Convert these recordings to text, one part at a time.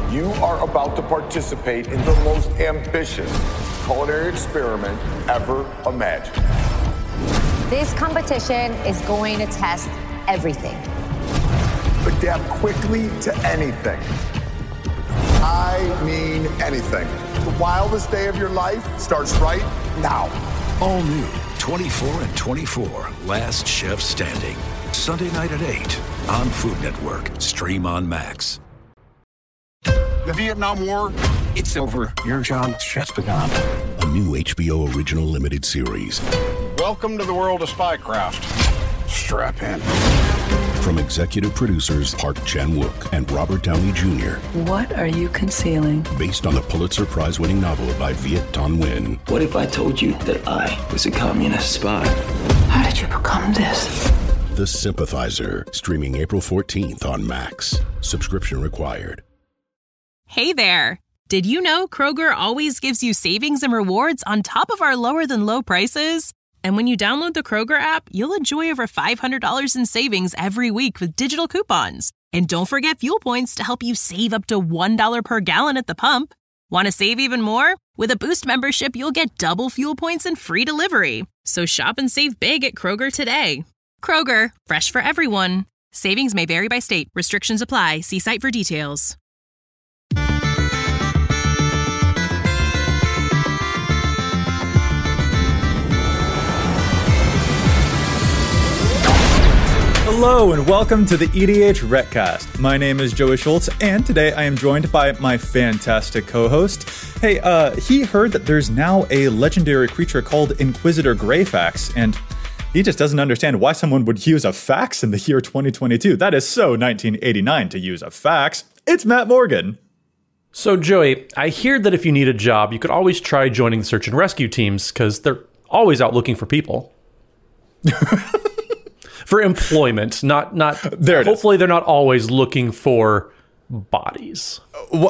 You are about to participate in the most ambitious culinary experiment ever imagined. This competition is going to test everything. Adapt quickly to anything. I mean anything. The wildest day of your life starts right now. All new 24 and 24, Last Chef Standing. Sunday night at 8 on Food Network. Stream on Max. The Vietnam War, it's over. Your job has just begun. A new HBO original limited series. Welcome to the world of spycraft. Strap in. From executive producers Park Chan-wook and Robert Downey Jr. What are you concealing? Based on the Pulitzer Prize-winning novel by Viet Thanh Nguyen. What if I told you that I was a communist spy? How did you become this? The Sympathizer. Streaming April 14th on Max. Subscription required. Hey there! Did you know Kroger always gives you savings and rewards on top of our lower-than-low prices? And when you download the Kroger app, you'll enjoy over $500 in savings every week with digital coupons. And don't forget fuel points to help you save up to $1 per gallon at the pump. Want to save even more? With a Boost membership, you'll get double fuel points and free delivery. So shop and save big at Kroger today. Kroger, fresh for everyone. Savings may vary by state. Restrictions apply. See site for details. Hello and welcome to the EDH Retcast. My name is Joey Schultz, and today I am joined by my fantastic co-host. Hey, he heard that there's now a legendary creature called Inquisitor Greyfax, and he just doesn't understand why someone would use a fax in the year 2022. That is so 1989 to use a fax. It's Matt Morgan. So, Joey, I hear that if you need a job, you could always try joining the search and rescue teams because they're always out looking for people. For employment, not there. Hopefully, they're not always looking for bodies.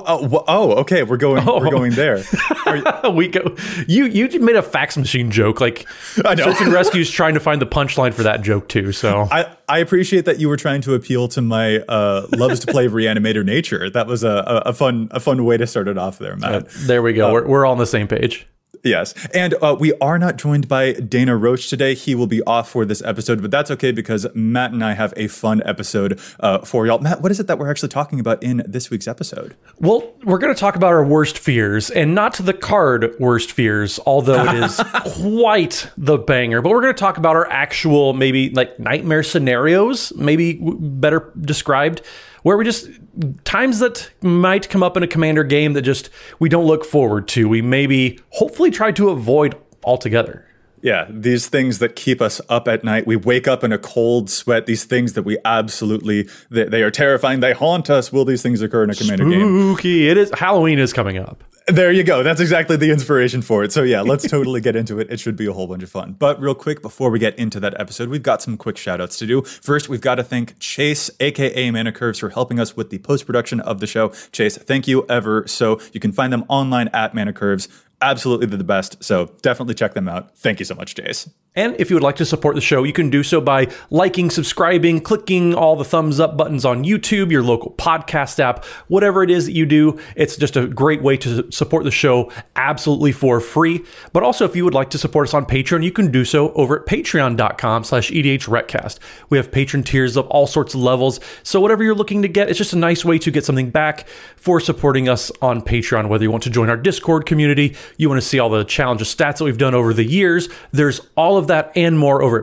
Okay, we're going there. We go. You made a fax machine joke. Like, I know. Search and Rescue is trying to find the punchline for that joke too. So I appreciate that you were trying to appeal to my loves to play Reanimator nature. That was a fun way to start it off there, Matt. There we go. We're all on the same page. Yes. And we are not joined by Dana Roach today. He will be off for this episode, but that's okay because Matt and I have a fun episode for y'all. Matt, what is it that we're actually talking about in this week's episode? Well, we're going to talk about our worst fears, and not the card worst fears, although it is quite the banger. But we're going to talk about our actual, maybe like nightmare scenarios, maybe better described, where we just, times that might come up in a Commander game that just we don't look forward to. We maybe hopefully try to avoid altogether. Yeah, these things that keep us up at night. We wake up in a cold sweat. These things that we absolutely, they are terrifying. They haunt us. Will these things occur in a Commander game? Spooky. It is. Halloween is coming up. There you go. That's exactly the inspiration for it. So yeah, let's totally get into it. It should be a whole bunch of fun. But real quick, before we get into that episode, we've got some quick shout outs to do. First, we've got to thank Chase, aka Mana Curves, for helping us with the post-production of the show. Chase, thank you ever so. You can find them online at Mana Curves. Absolutely the best. So definitely check them out. Thank you so much, Chase. And if you would like to support the show, you can do so by liking, subscribing, clicking all the thumbs up buttons on YouTube, your local podcast app, whatever it is that you do. It's just a great way to support the show absolutely for free. But also, if you would like to support us on Patreon, you can do so over at patreon.com/EDHRetcast. We have patron tiers of all sorts of levels. So whatever you're looking to get, it's just a nice way to get something back for supporting us on Patreon. Whether you want to join our Discord community, you want to see all the challenges stats that we've done over the years, there's all of that and more over at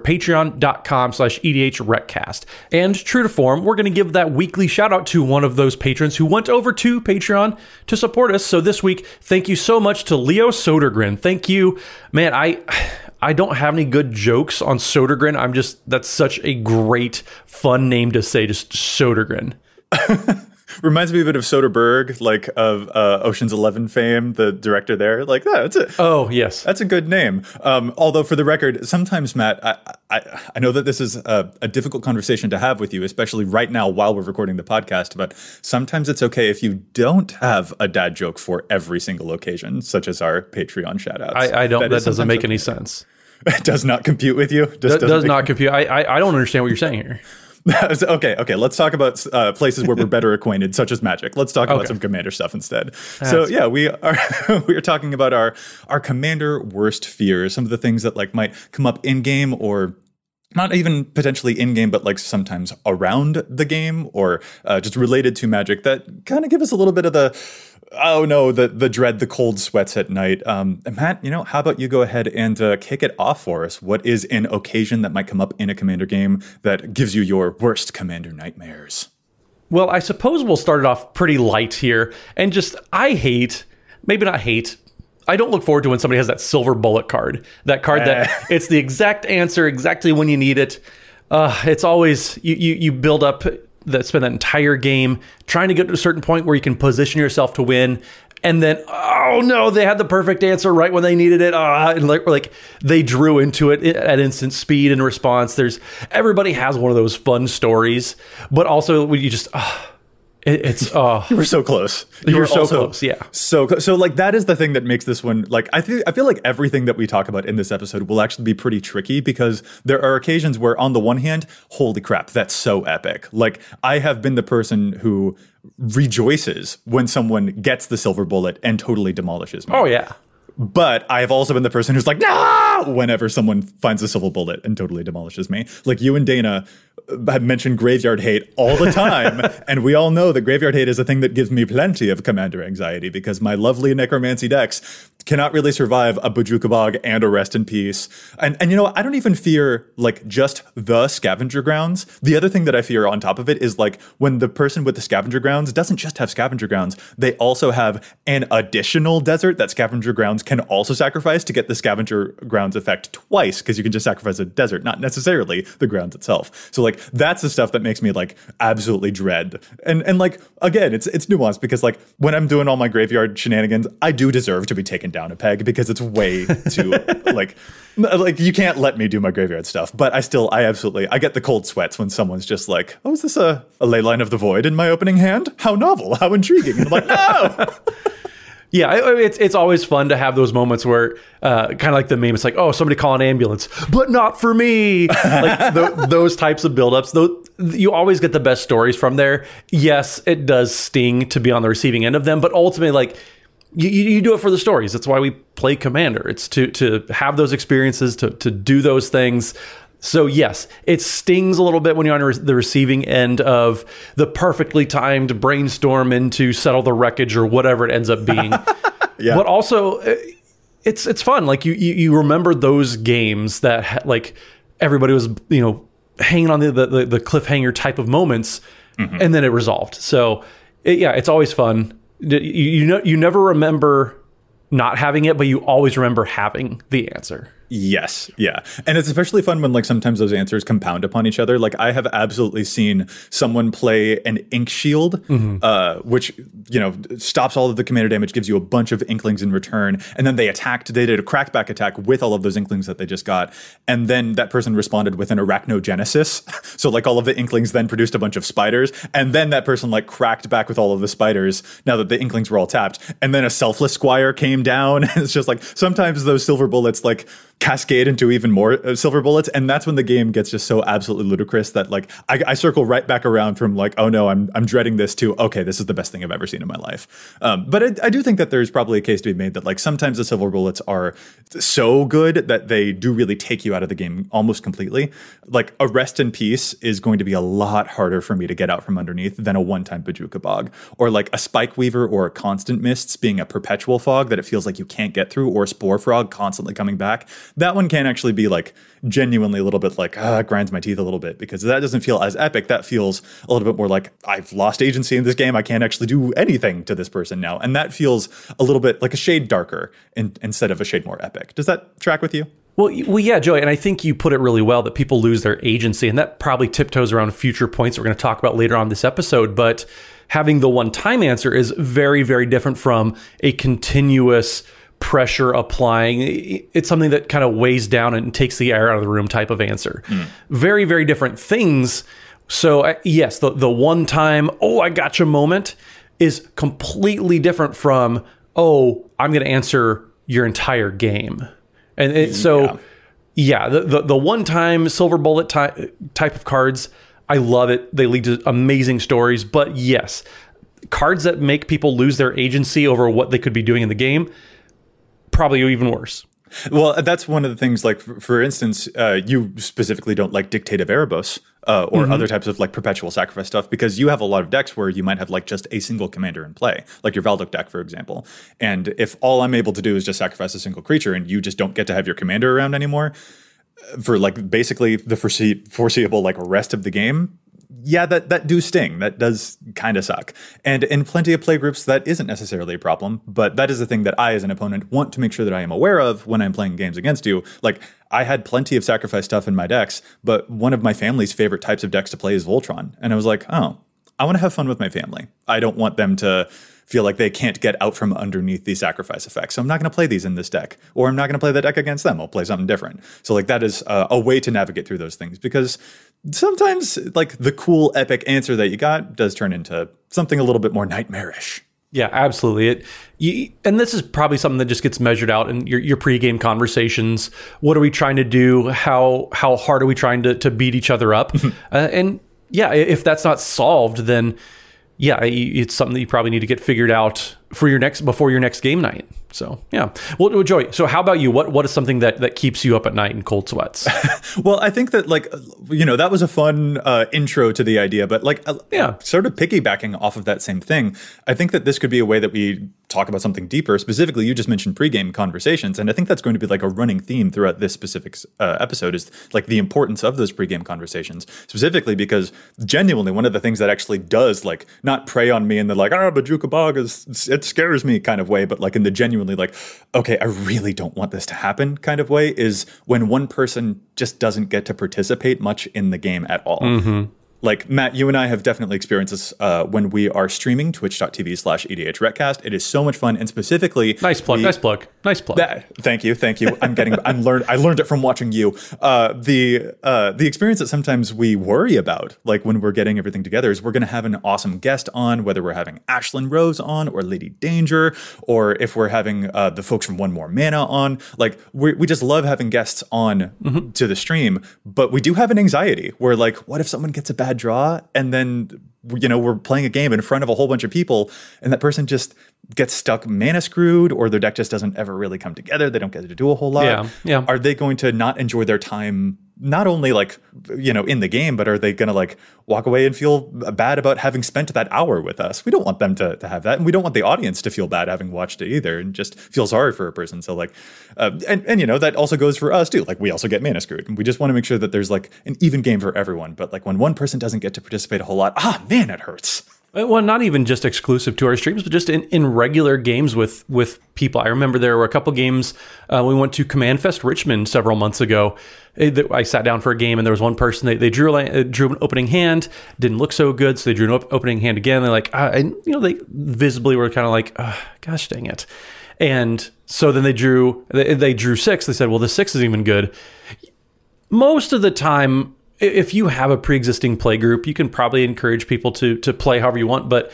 patreon.com/EDHRetcast. And true to form, we're going to give that weekly shout out to one of those patrons who went over to Patreon to support us. So this week, thank you so much to Leo Sodergren. Thank you. Man, I don't have any good jokes on Sodergren. That's such a great, fun name to say, just Sodergren. Reminds me a bit of Soderbergh, like of Ocean's 11 fame, the director there. Like, that's it. Oh, yes. That's a good name. Although, for the record, sometimes, Matt, I know that this is a difficult conversation to have with you, especially right now while we're recording the podcast, but sometimes it's okay if you don't have a dad joke for every single occasion, such as our Patreon shout-outs. That doesn't make any sense. It does not compute with you? Does not compute. I don't understand what you're saying here. Okay. Let's talk about places where we're better acquainted, such as Magic. Let's talk about some Commander stuff instead. We are talking about our Commander worst fears, some of the things that like might come up in game or not even potentially in game, but like sometimes around the game or just related to Magic that kind of give us a little bit of the the dread, the cold sweats at night. Matt, how about you go ahead and kick it off for us? What is an occasion that might come up in a Commander game that gives you your worst Commander nightmares? Well, I suppose we'll start it off pretty light here. And I don't look forward to when somebody has that silver bullet card. That card that it's the exact answer, exactly when you need it. It's always, you build up, spend that entire game trying to get to a certain point where you can position yourself to win. And then, oh no, they had the perfect answer right when they needed it. And like they drew into it at instant speed and response. Everybody has one of those fun stories, but also when you just, you were so close. You were so close. Yeah. So like that is the thing that makes this one like I feel like everything that we talk about in this episode will actually be pretty tricky because there are occasions where on the one hand, holy crap, that's so epic. Like I have been the person who rejoices when someone gets the silver bullet and totally demolishes me. Oh yeah. But I have also been the person who's like, no, whenever someone finds a silver bullet and totally demolishes me. Like you and Dana have mentioned Graveyard Hate all the time. And we all know that Graveyard Hate is a thing that gives me plenty of Commander anxiety because my lovely Necromancy decks cannot really survive a Bojuka Bog and a Rest in Peace. And I don't even fear like just the Scavenger Grounds. The other thing that I fear on top of it is like when the person with the Scavenger Grounds doesn't just have Scavenger Grounds, they also have an additional desert that Scavenger Grounds can also sacrifice to get the Scavenger Grounds effect twice because you can just sacrifice a desert, not necessarily the grounds itself. So like that's the stuff that makes me like absolutely dread. And like again, it's nuanced because like when I'm doing all my graveyard shenanigans, I do deserve to be taken down a peg because it's way too like you can't let me do my graveyard stuff. But I get the cold sweats when someone's just like, oh, is this a Leyline of the Void in my opening hand? How novel, how intriguing. And I'm like, no. Yeah, it's always fun to have those moments where kind of like the meme, it's like, oh, somebody call an ambulance, but not for me. Like those types of buildups, you always get the best stories from there. Yes, it does sting to be on the receiving end of them, but ultimately, like you do it for the stories. That's why we play Commander. It's to have those experiences, to do those things. So yes, it stings a little bit when you're on the receiving end of the perfectly timed brainstorm into settle the wreckage or whatever it ends up being. Yeah. But also, it's fun. Like you remember those games that like everybody was hanging on the cliffhanger type of moments, and then it resolved. So it's always fun. You never remember not having it, but you always remember having the answer. Yes. Yeah. And it's especially fun when like sometimes those answers compound upon each other. Like I have absolutely seen someone play an Ink Shield, which, stops all of the commander damage, gives you a bunch of Inklings in return. And then they did a crackback attack with all of those Inklings that they just got. And then that person responded with an Arachnogenesis. So like all of the Inklings then produced a bunch of spiders. And then that person like cracked back with all of the spiders now that the Inklings were all tapped. And then a Selfless Squire came down. And it's just like sometimes those silver bullets like cascade into even more silver bullets, and that's when the game gets just so absolutely ludicrous that like I circle right back around from like, oh no, I'm dreading this to okay, this is the best thing I've ever seen in my life. But I do think that there's probably a case to be made that like sometimes the silver bullets are so good that they do really take you out of the game almost completely. Like a Rest in Peace is going to be a lot harder for me to get out from underneath than a one-time Bojuka Bog, or like a Spike Weaver or a Constant Mists being a perpetual fog that it feels like you can't get through, or Spore Frog constantly coming back. That one can actually be like genuinely a little bit like grinds my teeth a little bit, because that doesn't feel as epic. That feels a little bit more like I've lost agency in this game. I can't actually do anything to this person now. And that feels a little bit like a shade darker instead of a shade more epic. Does that track with you? Well, yeah, Joey, and I think you put it really well that people lose their agency, and that probably tiptoes around future points we're going to talk about later on this episode. But having the one-time answer is very, very different from a continuous pressure applying. It's something that kind of weighs down and takes the air out of the room type of answer. Very, very different things. So yes, the one time, oh, I gotcha moment is completely different from, oh, I'm going to answer your entire game. And the one time silver bullet type of cards I love it. They lead to amazing stories. But yes, cards that make people lose their agency over what they could be doing in the game, probably even worse. Well, that's one of the things, like, for instance, you specifically don't like Dictate of Erebos or other types of, like, perpetual sacrifice stuff, because you have a lot of decks where you might have, like, just a single commander in play, like your Valduk deck, for example. And if all I'm able to do is just sacrifice a single creature and you just don't get to have your commander around anymore for, like, basically the foreseeable, like, rest of the game, yeah, that do sting. That does kind of suck. And in plenty of play groups, that isn't necessarily a problem. But that is the thing that I, as an opponent, want to make sure that I am aware of when I'm playing games against you. Like, I had plenty of sacrifice stuff in my decks, but one of my family's favorite types of decks to play is Voltron. And I was like, oh, I want to have fun with my family. I don't want them to feel like they can't get out from underneath these sacrifice effects. So I'm not going to play these in this deck, or I'm not going to play the deck against them. I'll play something different. So, like, that is a way to navigate through those things, because sometimes, like, the cool epic answer that you got does turn into something a little bit more nightmarish. Yeah, absolutely. And this is probably something that just gets measured out in your pregame conversations. What are we trying to do? How hard are we trying to beat each other up? And yeah, if that's not solved, then yeah, it's something that you probably need to get figured out for before your next game night. So yeah. Well, Joey, so how about you? What is something that keeps you up at night in cold sweats? Well, I think that, like, that was a fun intro to the idea, but, like, sort of piggybacking off of that same thing, I think that this could be a way that we talk about something deeper. Specifically, you just mentioned pregame conversations, and I think that's going to be, like, a running theme throughout this specific episode is, like, the importance of those pregame conversations, specifically because genuinely one of the things that actually does, like, not prey on me in the, like, Bojuka Bog it scares me kind of way, but, like, in the genuinely, like, okay, I really don't want this to happen kind of way, is when one person just doesn't get to participate much in the game at all. Mm-hmm. Like, Matt, you and I have definitely experienced this when we are streaming twitch.tv/EDHRECast. It is so much fun, and specifically... Nice plug. Thank you. I learned it from watching you. The experience that sometimes we worry about, like when we're getting everything together, is we're going to have an awesome guest on, whether we're having Ashlyn Rose on, or Lady Danger, or if we're having the folks from One More Mana on. Like, we just love having guests on to the stream, but we do have an anxiety where, like, what if someone gets a bad draw and then we're playing a game in front of a whole bunch of people and that person just gets stuck mana screwed, or their deck just doesn't ever really come together, they don't get to do a whole lot. Yeah. Are they going to not enjoy their time, not only, like, in the game, but are they going to, like, walk away and feel bad about having spent that hour with us? We don't want them to have that, and we don't want the audience to feel bad having watched it either and just feel sorry for a person. So, like, and that also goes for us too. Like, we also get mana screwed, and we just want to make sure that there's, like, an even game for everyone. But, like, when one person doesn't get to participate a whole lot, man, it hurts. Well, not even just exclusive to our streams, but just in regular games with people. I remember there were a couple games. We went to Command Fest Richmond several months ago. I sat down for a game, and there was one person, they drew an opening hand, didn't look so good, so they drew an opening hand again. They're like, they visibly were kind of like, gosh dang it. And so then they drew 6. They said, well, the 6 isn't even good. Most of the time, if you have a pre-existing play group, you can probably encourage people to play however you want. But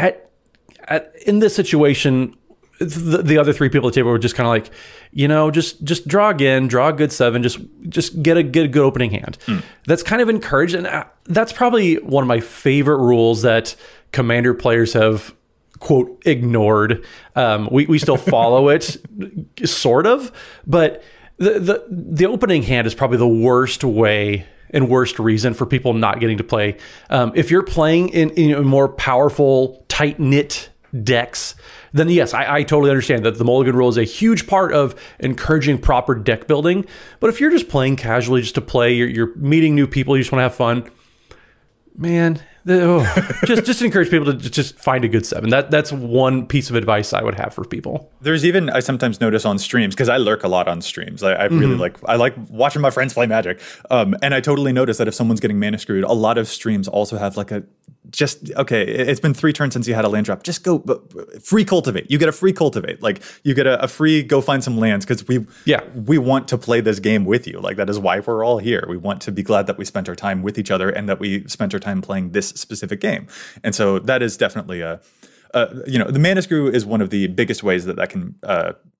in this situation, the other 3 people at the table were just kind of like, just draw again, draw a good 7, just get a good opening hand. That's kind of encouraged, and that's probably one of my favorite rules that Commander players have, quote, ignored. We still follow it, sort of, but the opening hand is probably the worst way and worst reason for people not getting to play. If you're playing in more powerful, tight-knit decks, then yes, I totally understand that the Mulligan rule is a huge part of encouraging proper deck building. But if you're just playing casually just to play, you're meeting new people, you just want to have fun, man, just encourage people to just find a good 7. That's one piece of advice I would have for people. There's even, I sometimes notice on streams, because I lurk a lot on streams. I really like watching my friends play Magic. And I totally notice that if someone's getting mana screwed, a lot of streams also have like it's been 3 turns since you had a land drop. Just go free cultivate. You get a free cultivate. Like, you get a free go find some lands, because we want to play this game with you. Like, that is why we're all here. We want to be glad that we spent our time with each other and that we spent our time playing this specific game. And so that is definitely the mana screw is one of the biggest ways that can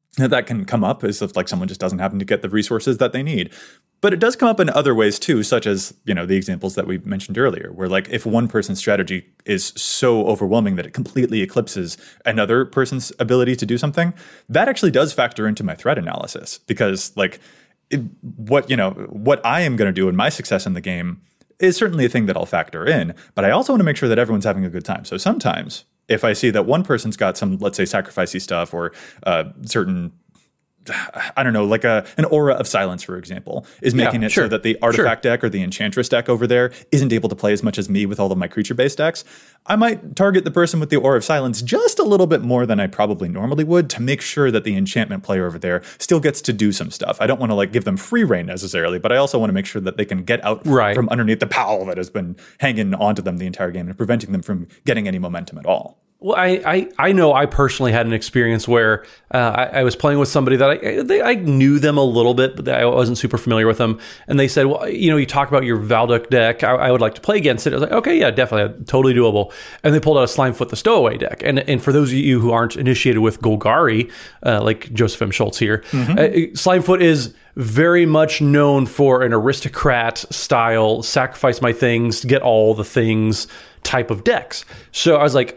That can come up as if like someone just doesn't happen to get the resources that they need. But it does come up in other ways too, such as, the examples that we mentioned earlier, where like if one person's strategy is so overwhelming that it completely eclipses another person's ability to do something, that actually does factor into my threat analysis, because like what I am going to do in my success in the game is certainly a thing that I'll factor in, but I also want to make sure that everyone's having a good time. So sometimes if I see that one person's got some, let's say, sacrificey stuff or certain, I don't know, like an aura of silence, for example, is making it so that the artifact deck or the enchantress deck over there isn't able to play as much as me with all of my creature-based decks, I might target the person with the aura of silence just a little bit more than I probably normally would to make sure that the enchantment player over there still gets to do some stuff. I don't want to like give them free reign necessarily, but I also want to make sure that they can get out from underneath the pal that has been hanging onto them the entire game and preventing them from getting any momentum at all. Well, I know I personally had an experience where I was playing with somebody that I knew them a little bit, but I wasn't super familiar with them. And they said, well, you talk about your Valduk deck. I would like to play against it. I was like, okay, yeah, definitely. Totally doable. And they pulled out a Slimefoot the Stowaway deck. And for those of you who aren't initiated with Golgari, like Joseph M. Schultz here, Slimefoot is very much known for an aristocrat style, sacrifice my things, get all the things type of decks. So I was like,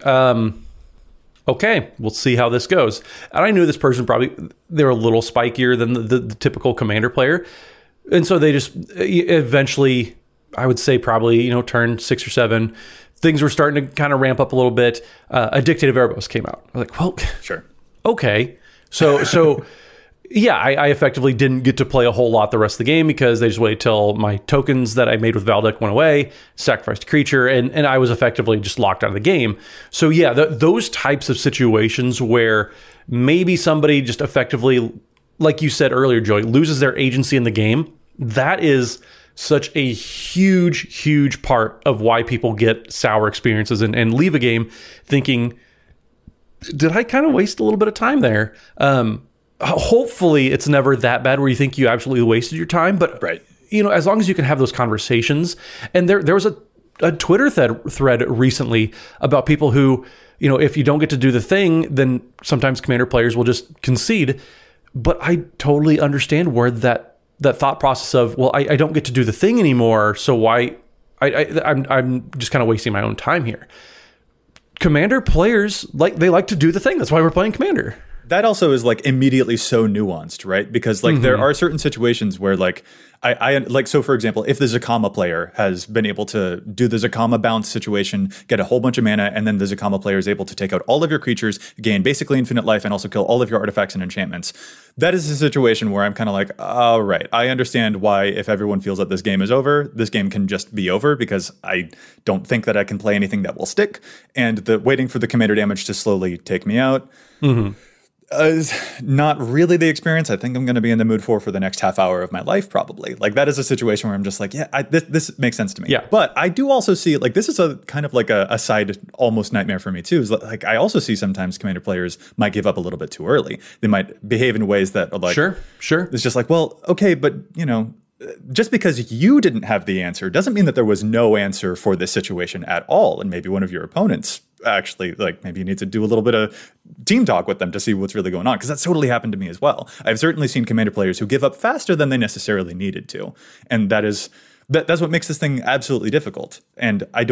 okay, we'll see how this goes. And I knew this person they were a little spikier than the typical commander player. And so they just eventually, I would say probably, turn 6 or 7, things were starting to kind of ramp up a little bit. Addicted Erebos came out. I was like, well, sure. Okay. So yeah, I effectively didn't get to play a whole lot the rest of the game because they just waited till my tokens that I made with Valduk went away, sacrificed a creature, and I was effectively just locked out of the game. So yeah, those types of situations where maybe somebody just effectively, like you said earlier, Joey, loses their agency in the game, that is such a huge, huge part of why people get sour experiences and leave a game thinking, did I kind of waste a little bit of time there? Hopefully it's never that bad where you think you absolutely wasted your time, but as long as you can have those conversations. And there was a Twitter thread recently about people who, if you don't get to do the thing, then sometimes commander players will just concede. But I totally understand where that thought process of, well, I don't get to do the thing anymore, so why I'm just kind of wasting my own time here. Commander players they like to do the thing. That's why we're playing Commander. That also is like immediately so nuanced, right? Because like there are certain situations where like I like, so for example, if the Zakama player has been able to do the Zakama bounce situation, get a whole bunch of mana, and then the Zakama player is able to take out all of your creatures, gain basically infinite life, and also kill all of your artifacts and enchantments. That is a situation where I'm kind of like, all right, I understand why if everyone feels that this game is over, this game can just be over because I don't think that I can play anything that will stick. And the waiting for the commander damage to slowly take me out. Is not really the experience I think I'm going to be in the mood for the next half hour of my life, probably. Like that is a situation where I'm just like, yeah, this makes sense to me. Yeah. But I do also see like this is a kind of like a side almost nightmare for me too. Is like I also see sometimes commander players might give up a little bit too early. They might behave in ways that are like, sure. It's just like, well, okay, but just because you didn't have the answer doesn't mean that there was no answer for this situation at all. And maybe one of your opponents actually, like, maybe you need to do a little bit of team talk with them to see what's really going on, because that's totally happened to me as well. I've certainly seen commander players who give up faster than they necessarily needed to. And that's what makes this thing absolutely difficult. And I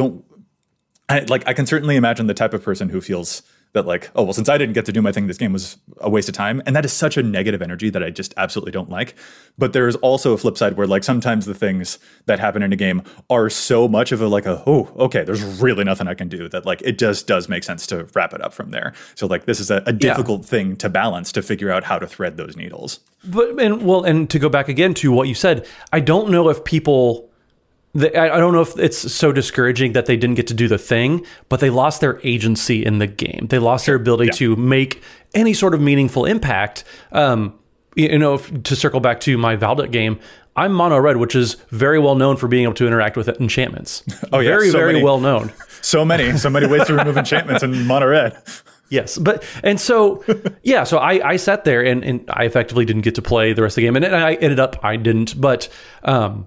can certainly imagine the type of person who feels that like, oh, well, since I didn't get to do my thing, this game was a waste of time. And that is such a negative energy that I just absolutely don't like. But there is also a flip side where like sometimes the things that happen in a game are so much of oh, okay, there's really nothing I can do, that like it just does make sense to wrap it up from there. So like this is a difficult thing to balance, to figure out how to thread those needles. And to go back again to what you said, I don't know if people... I don't know if it's so discouraging that they didn't get to do the thing, but they lost their agency in the game. They lost their ability to make any sort of meaningful impact. To circle back to my Valduk game, I'm mono red, which is very well known for being able to interact with enchantments. Oh yeah, very well known. So many ways to remove enchantments in mono red. Yes, so I sat there and I effectively didn't get to play the rest of the game, and I ended up I didn't, but.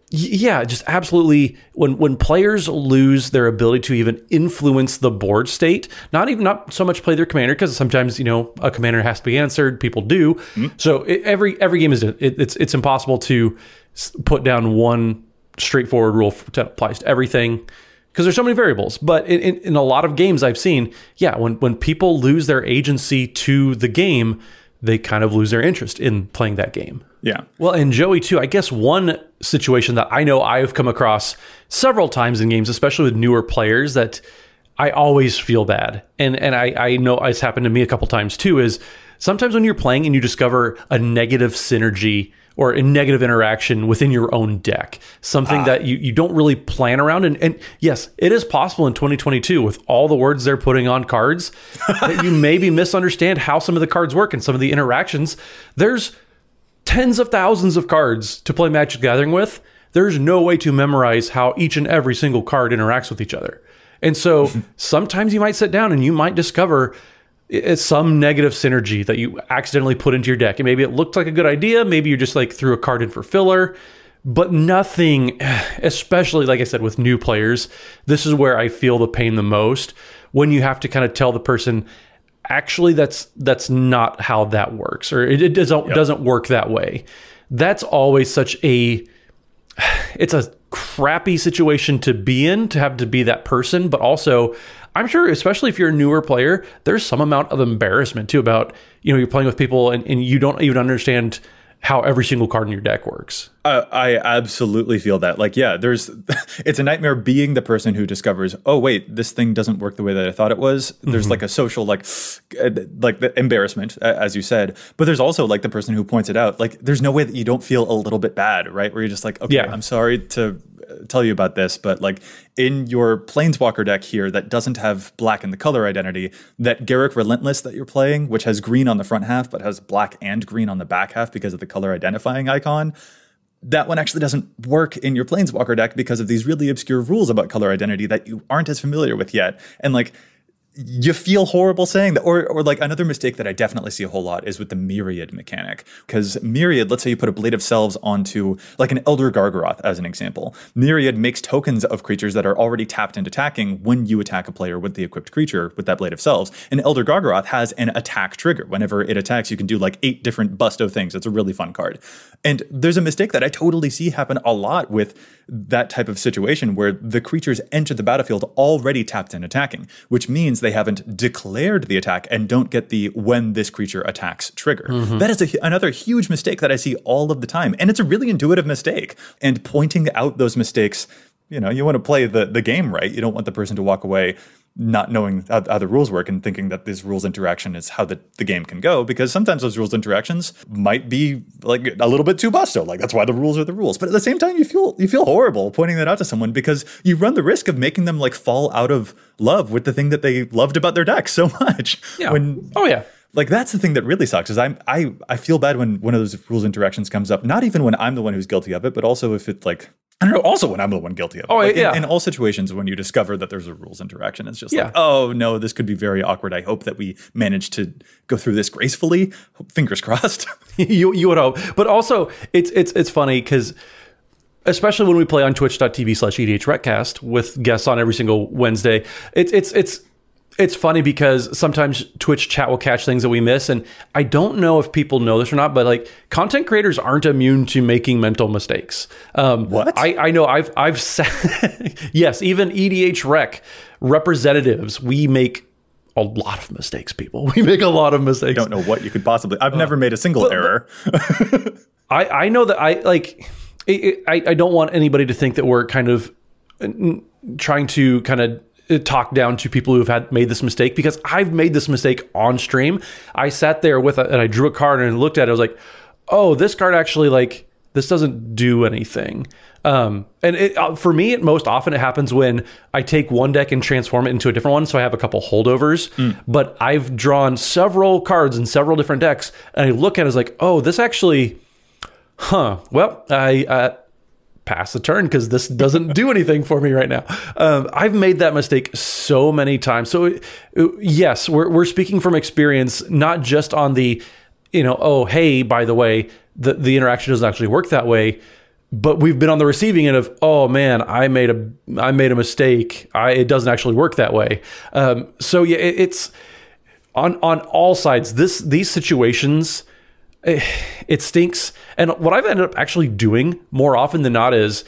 Yeah, just absolutely. When players lose their ability to even influence the board state, not so much play their commander, because sometimes a commander has to be answered. People do. Mm-hmm. So every game is it's impossible to put down one straightforward rule that applies to everything, because there's so many variables. But in a lot of games I've seen, when people lose their agency to the game, they kind of lose their interest in playing that game. Yeah. Well, and Joey too, I guess one situation that I know I've come across several times in games, especially with newer players, that I always feel bad. And I know it's happened to me a couple times too, is sometimes when you're playing and you discover a negative synergy or a negative interaction within your own deck, something that you don't really plan around. And yes, it is possible in 2022 with all the words they're putting on cards that you maybe misunderstand how some of the cards work and some of the interactions. There's tens of thousands of cards to play Magic the Gathering with. There's no way to memorize how each and every single card interacts with each other. And so sometimes you might sit down and you might discover it's some negative synergy that you accidentally put into your deck. And maybe it looked like a good idea. Maybe you just like threw a card in for filler, but nothing, especially like I said, with new players, this is where I feel the pain the most, when you have to kind of tell the person, actually, that's not how that works, or it doesn't work that way. That's always it's a crappy situation to be in, to have to be that person. But also, I'm sure, especially if you're a newer player, there's some amount of embarrassment too about, you're playing with people and you don't even understand how every single card in your deck works. I absolutely feel that. It's a nightmare being the person who discovers, oh wait, this thing doesn't work the way that I thought it was. There's like a social the embarrassment, as you said, but there's also like the person who points it out. Like, there's no way that you don't feel a little bit bad, right? Where you're just like, okay, I'm sorry to tell you about this, but like in your Planeswalker deck here that doesn't have black in the color identity, that Garruk Relentless that you're playing, which has green on the front half but has black and green on the back half because of the color identifying icon, that one actually doesn't work in your Planeswalker deck because of these really obscure rules about color identity that you aren't as familiar with yet. And like, you feel horrible saying that. Or like another mistake that I definitely see a whole lot is with the Myriad mechanic. Because Myriad, let's say you put a Blade of Selves onto like an Elder Gargaroth as an example. Myriad makes tokens of creatures that are already tapped and attacking when you attack a player with the equipped creature with that Blade of Selves. And Elder Gargaroth has an attack trigger. Whenever it attacks, you can do like 8 different busto things. It's a really fun card. And there's a mistake that I totally see happen a lot with that type of situation where the creatures enter the battlefield already tapped and attacking, which means they haven't declared the attack and don't get the when this creature attacks trigger. Mm-hmm. That is another huge mistake that I see all of the time. And it's a really intuitive mistake. And pointing out those mistakes, you want to play the game right. You don't want the person to walk away not knowing how the rules work and thinking that this rules interaction is how the game can go, because sometimes those rules interactions might be like a little bit too busto. Like, that's why the rules are the rules. But at the same time, you feel horrible pointing that out to someone, because you run the risk of making them like fall out of love with the thing that they loved about their deck so much. Yeah. Like, that's the thing that really sucks, is I feel bad when one of those rules interactions comes up, not even when I'm the one who's guilty of it, but also if it's like, I don't know, also when I'm the one guilty of it. Oh, like yeah. In all situations when you discover that there's a rules interaction, it's just like, oh no, this could be very awkward. I hope that we manage to go through this gracefully. Fingers crossed. you would hope. But also, it's funny because, especially when we play on twitch.tv/EDHRECast with guests on every single Wednesday, it's funny because sometimes Twitch chat will catch things that we miss. And I don't know if people know this or not, but like, content creators aren't immune to making mental mistakes. What? I know I've said, yes, even EDH Rec representatives, we make a lot of mistakes, people. We make a lot of mistakes. I don't know what you could possibly, I've never made a single error. I know that I don't want anybody to think that we're kind of trying to kind of talk down to people who have made this mistake, because I've made this mistake on stream. I sat there and I drew a card and looked at it. I was like, oh, this card actually, like, this doesn't do anything. And for me, most often it happens when I take one deck and transform it into a different one. So I have a couple holdovers, but I've drawn several cards in several different decks, and I look at it as like, oh, this actually, well, I pass the turn because this doesn't do anything for me right now. I've made that mistake so many times. So yes, we're speaking from experience, not just on the, oh, hey, by the way, the interaction doesn't actually work that way. but we've been on the receiving end of, oh man, I made a mistake. It doesn't actually work that way. So yeah, it's on all sides. These situations, it stinks. And what I've ended up actually doing more often than not is,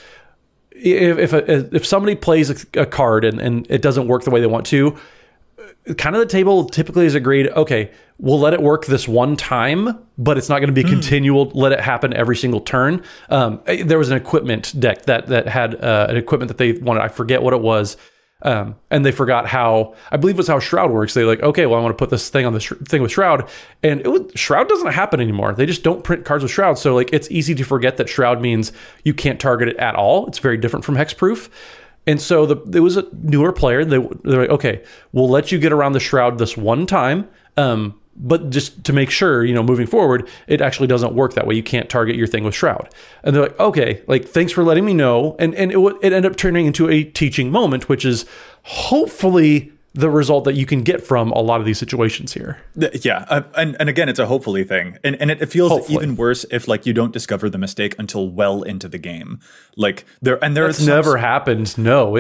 if somebody plays a card and it doesn't work the way they want to, kind of the table typically is agreed, okay, we'll let it work this one time, but it's not going to be continual, let it happen every single turn. There was an equipment deck that had an equipment that they wanted, I forget what it was, and they forgot how, I believe it was how Shroud works. They like, okay, well, I want to put this thing on the thing with Shroud, and Shroud doesn't happen anymore. They just don't print cards with Shroud, so like it's easy to forget that Shroud means you can't target it at all. It's very different from Hexproof. And so there was a newer player. They're like, okay, we'll let you get around the Shroud this one time, but just to make sure, moving forward, it actually doesn't work that way. You can't target your thing with Shroud. And they're like, okay, like thanks for letting me know. And it ended up turning into a teaching moment, which is hopefully the result that you can get from a lot of these situations here. Yeah. And again, it's a hopefully thing. And it feels Hopefully. even worse if like you don't discover the mistake until well into the game. Like That's never happened. No.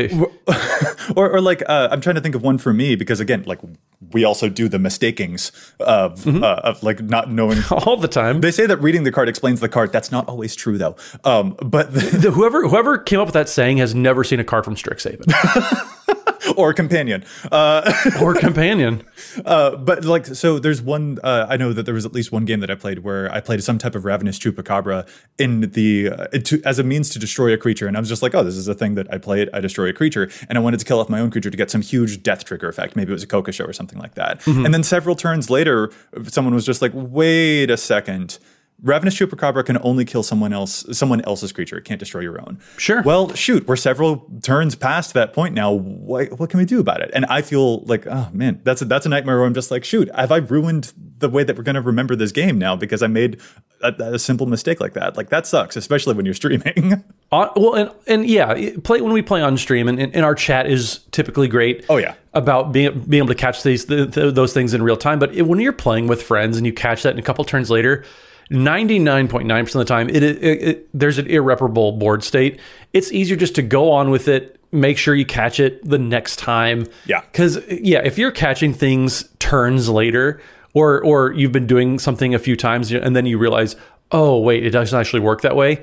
Or like, I'm trying to think of one for me, because again, like we also do the mistakings of like not knowing all the time. They say that reading the card explains the card. That's not always true though. But whoever came up with that saying has never seen a card from Strixhaven. Or Companion. Or Companion. But like, so there's one, I know that there was at least one game that I played where I played some type of Ravenous Chupacabra as a means to destroy a creature. And I was just like, oh, this is a thing that I play it, I destroy a creature. And I wanted to kill off my own creature to get some huge death trigger effect. Maybe it was a Kokosho or something like that. Mm-hmm. And then several turns later, someone was just like, wait a second. Ravenous Chupacabra can only kill someone else's creature. It can't destroy your own. Sure. Well, shoot, we're several turns past that point now. What can we do about it? And I feel like, oh man, that's a nightmare where I'm just like, shoot, have I ruined the way that we're going to remember this game now because I made a simple mistake like that? Like that sucks, especially when you're streaming. Well, and yeah, when we play on stream, and our chat is typically great. Oh yeah. About being able to catch those things in real time. But when you're playing with friends and you catch that, and a couple turns later, 99.9% of the time, there's an irreparable board state. It's easier just to go on with it, make sure you catch it the next time. Yeah. Because, yeah, if you're catching things turns later, or you've been doing something a few times, and then you realize, oh, wait, it doesn't actually work that way,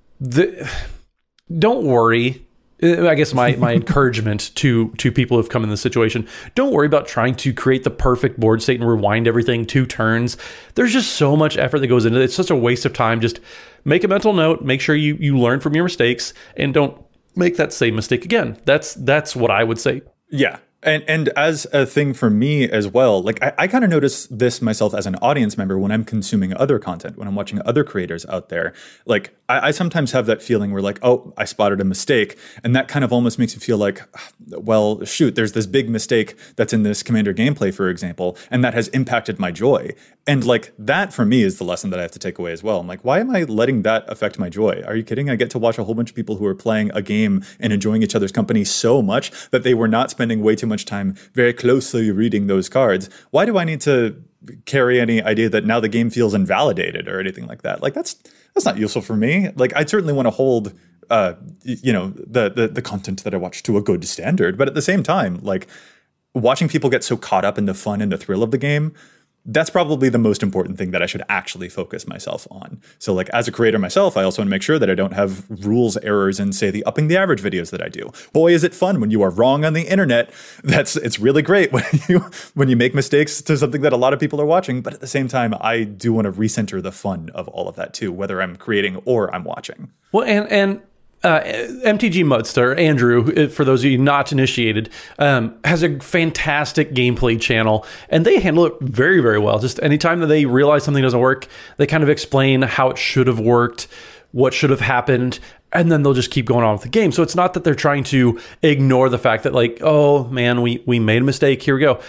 don't worry. I guess my encouragement to people who've come in this situation, don't worry about trying to create the perfect board state and rewind everything 2 turns. There's just so much effort that goes into it. It's such a waste of time. Just make a mental note, make sure you learn from your mistakes, and don't make that same mistake again. That's what I would say. Yeah. And as a thing for me as well, like I kind of notice this myself as an audience member when I'm consuming other content, when I'm watching other creators out there. Like I sometimes have that feeling where like, oh, I spotted a mistake. And that kind of almost makes me feel like, well, shoot, there's this big mistake that's in this Commander gameplay, for example, and that has impacted my joy. And like that for me is the lesson that I have to take away as well. I'm like, why am I letting that affect my joy? Are you kidding? I get to watch a whole bunch of people who are playing a game and enjoying each other's company so much that they were not spending way too much time very closely reading those cards. Why do I need to carry any idea that now the game feels invalidated or anything like that? Like that's not useful for me. Like I certainly want to hold the content that I watch to a good standard, but at the same time, like watching people get so caught up in the fun and the thrill of the game, that's probably the most important thing that I should actually focus myself on. So like as a creator myself, I also want to make sure that I don't have rules errors in, say, the upping the average videos that I do. Boy, is it fun when you are wrong on the internet. It's really great when you make mistakes to something that a lot of people are watching. But at the same time, I do want to recenter the fun of all of that too, whether I'm creating or I'm watching. Well, and MTG Mudster, Andrew, for those of you not initiated, has a fantastic gameplay channel, and they handle it very, very well. Just anytime that they realize something doesn't work, they kind of explain how it should have worked, what should have happened, and then they'll just keep going on with the game. So it's not that they're trying to ignore the fact that like, oh man, we made a mistake, here we go.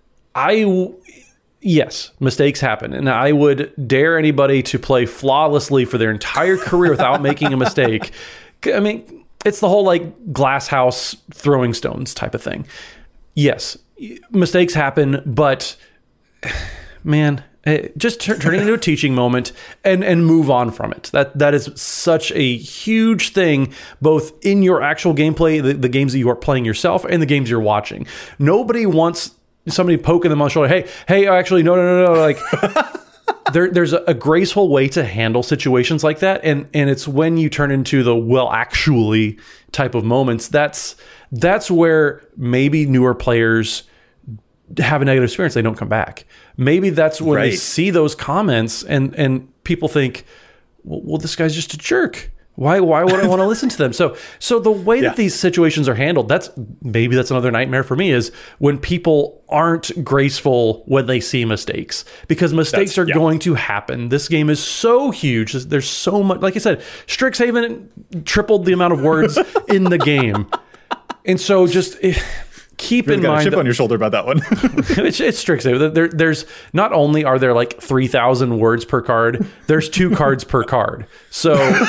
Yes, mistakes happen, and I would dare anybody to play flawlessly for their entire career without making a mistake. I mean, it's the whole like glass house throwing stones type of thing. Yes, mistakes happen, but man, Just turning into a teaching moment and move on from it. That is such a huge thing, both in your actual gameplay, the games that you are playing yourself, and the games you're watching. Nobody wants somebody poking them on the shoulder. Hey, actually, no. Like, there's a graceful way to handle situations like that, and it's when you turn into the well, actually type of moments. That's where maybe newer players have a negative experience. They don't come back. Maybe that's when they see those comments and people think, well, this guy's just a jerk. Why would I want to listen to them? So the way that these situations are handled, that's another nightmare for me, is when people aren't graceful when they see mistakes, because mistakes are going to happen. This game is so huge. There's so much, like I said, Strixhaven tripled the amount of words in the game. And so just keep in mind, a chip on your shoulder about that one. it's Strixhaven. There's not only are there like 3,000 words per card, there's 2 cards per card. So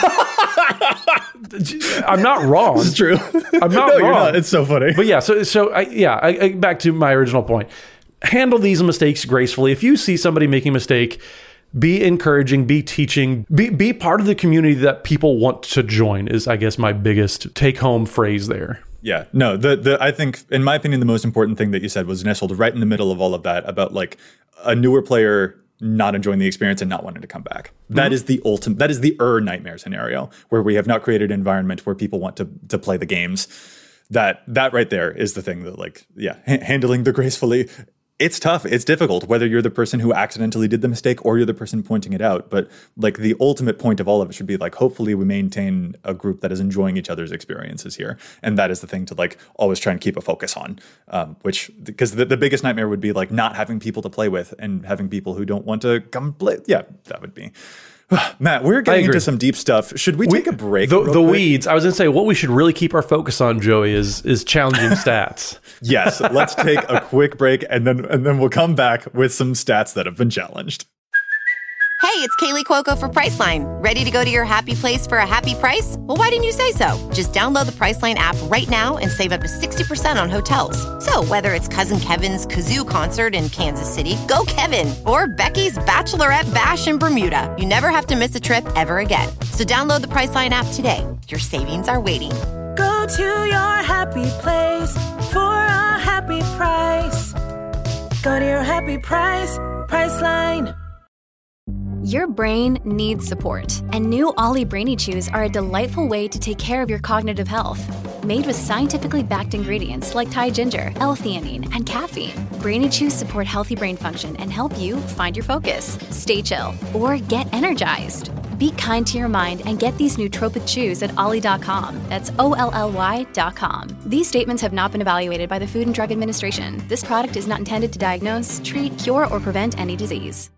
I'm not wrong. It's true. I'm not wrong. You're not. It's so funny. But yeah, so I back to my original point. Handle these mistakes gracefully. If you see somebody making a mistake, be encouraging, be teaching, be part of the community that people want to join is, I guess, my biggest take-home phrase there. Yeah, no, I think, in my opinion, the most important thing that you said was nestled right in the middle of all of that about like a newer player not enjoying the experience and not wanting to come back. That is the ultimate, that is the nightmare scenario where we have not created an environment where people want to play the games. That right there is the thing that, like, handling the gracefully. It's tough. It's difficult, whether you're the person who accidentally did the mistake or you're the person pointing it out. But like the ultimate point of all of it should be like, hopefully we maintain a group that is enjoying each other's experiences here. And that is the thing to like always try and keep a focus on, which, because the biggest nightmare would be like not having people to play with and having people who don't want to come play. Yeah, that would be. Matt, we're getting into some deep stuff. Should we take a break? The weeds. I was going to say, what we should really keep our focus on, Joey, is challenging stats. Yes, let's take a quick break, and then we'll come back with some stats that have been challenged. Hey, it's Kaylee Cuoco for Priceline. Ready to go to your happy place for a happy price? Well, why didn't you say so? Just download the Priceline app right now and save up to 60% on hotels. So whether it's Cousin Kevin's Kazoo Concert in Kansas City, go Kevin, or Becky's Bachelorette Bash in Bermuda, you never have to miss a trip ever again. So download the Priceline app today. Your savings are waiting. Go to your happy place for a happy price. Go to your happy price, Priceline. Your brain needs support, and new Ollie Brainy Chews are a delightful way to take care of your cognitive health. Made with scientifically backed ingredients like Thai ginger, L-theanine, and caffeine, Brainy Chews support healthy brain function and help you find your focus, stay chill, or get energized. Be kind to your mind and get these nootropic chews at ollie.com. That's OLLY.com. These statements have not been evaluated by the Food and Drug Administration. This product is not intended to diagnose, treat, cure, or prevent any disease.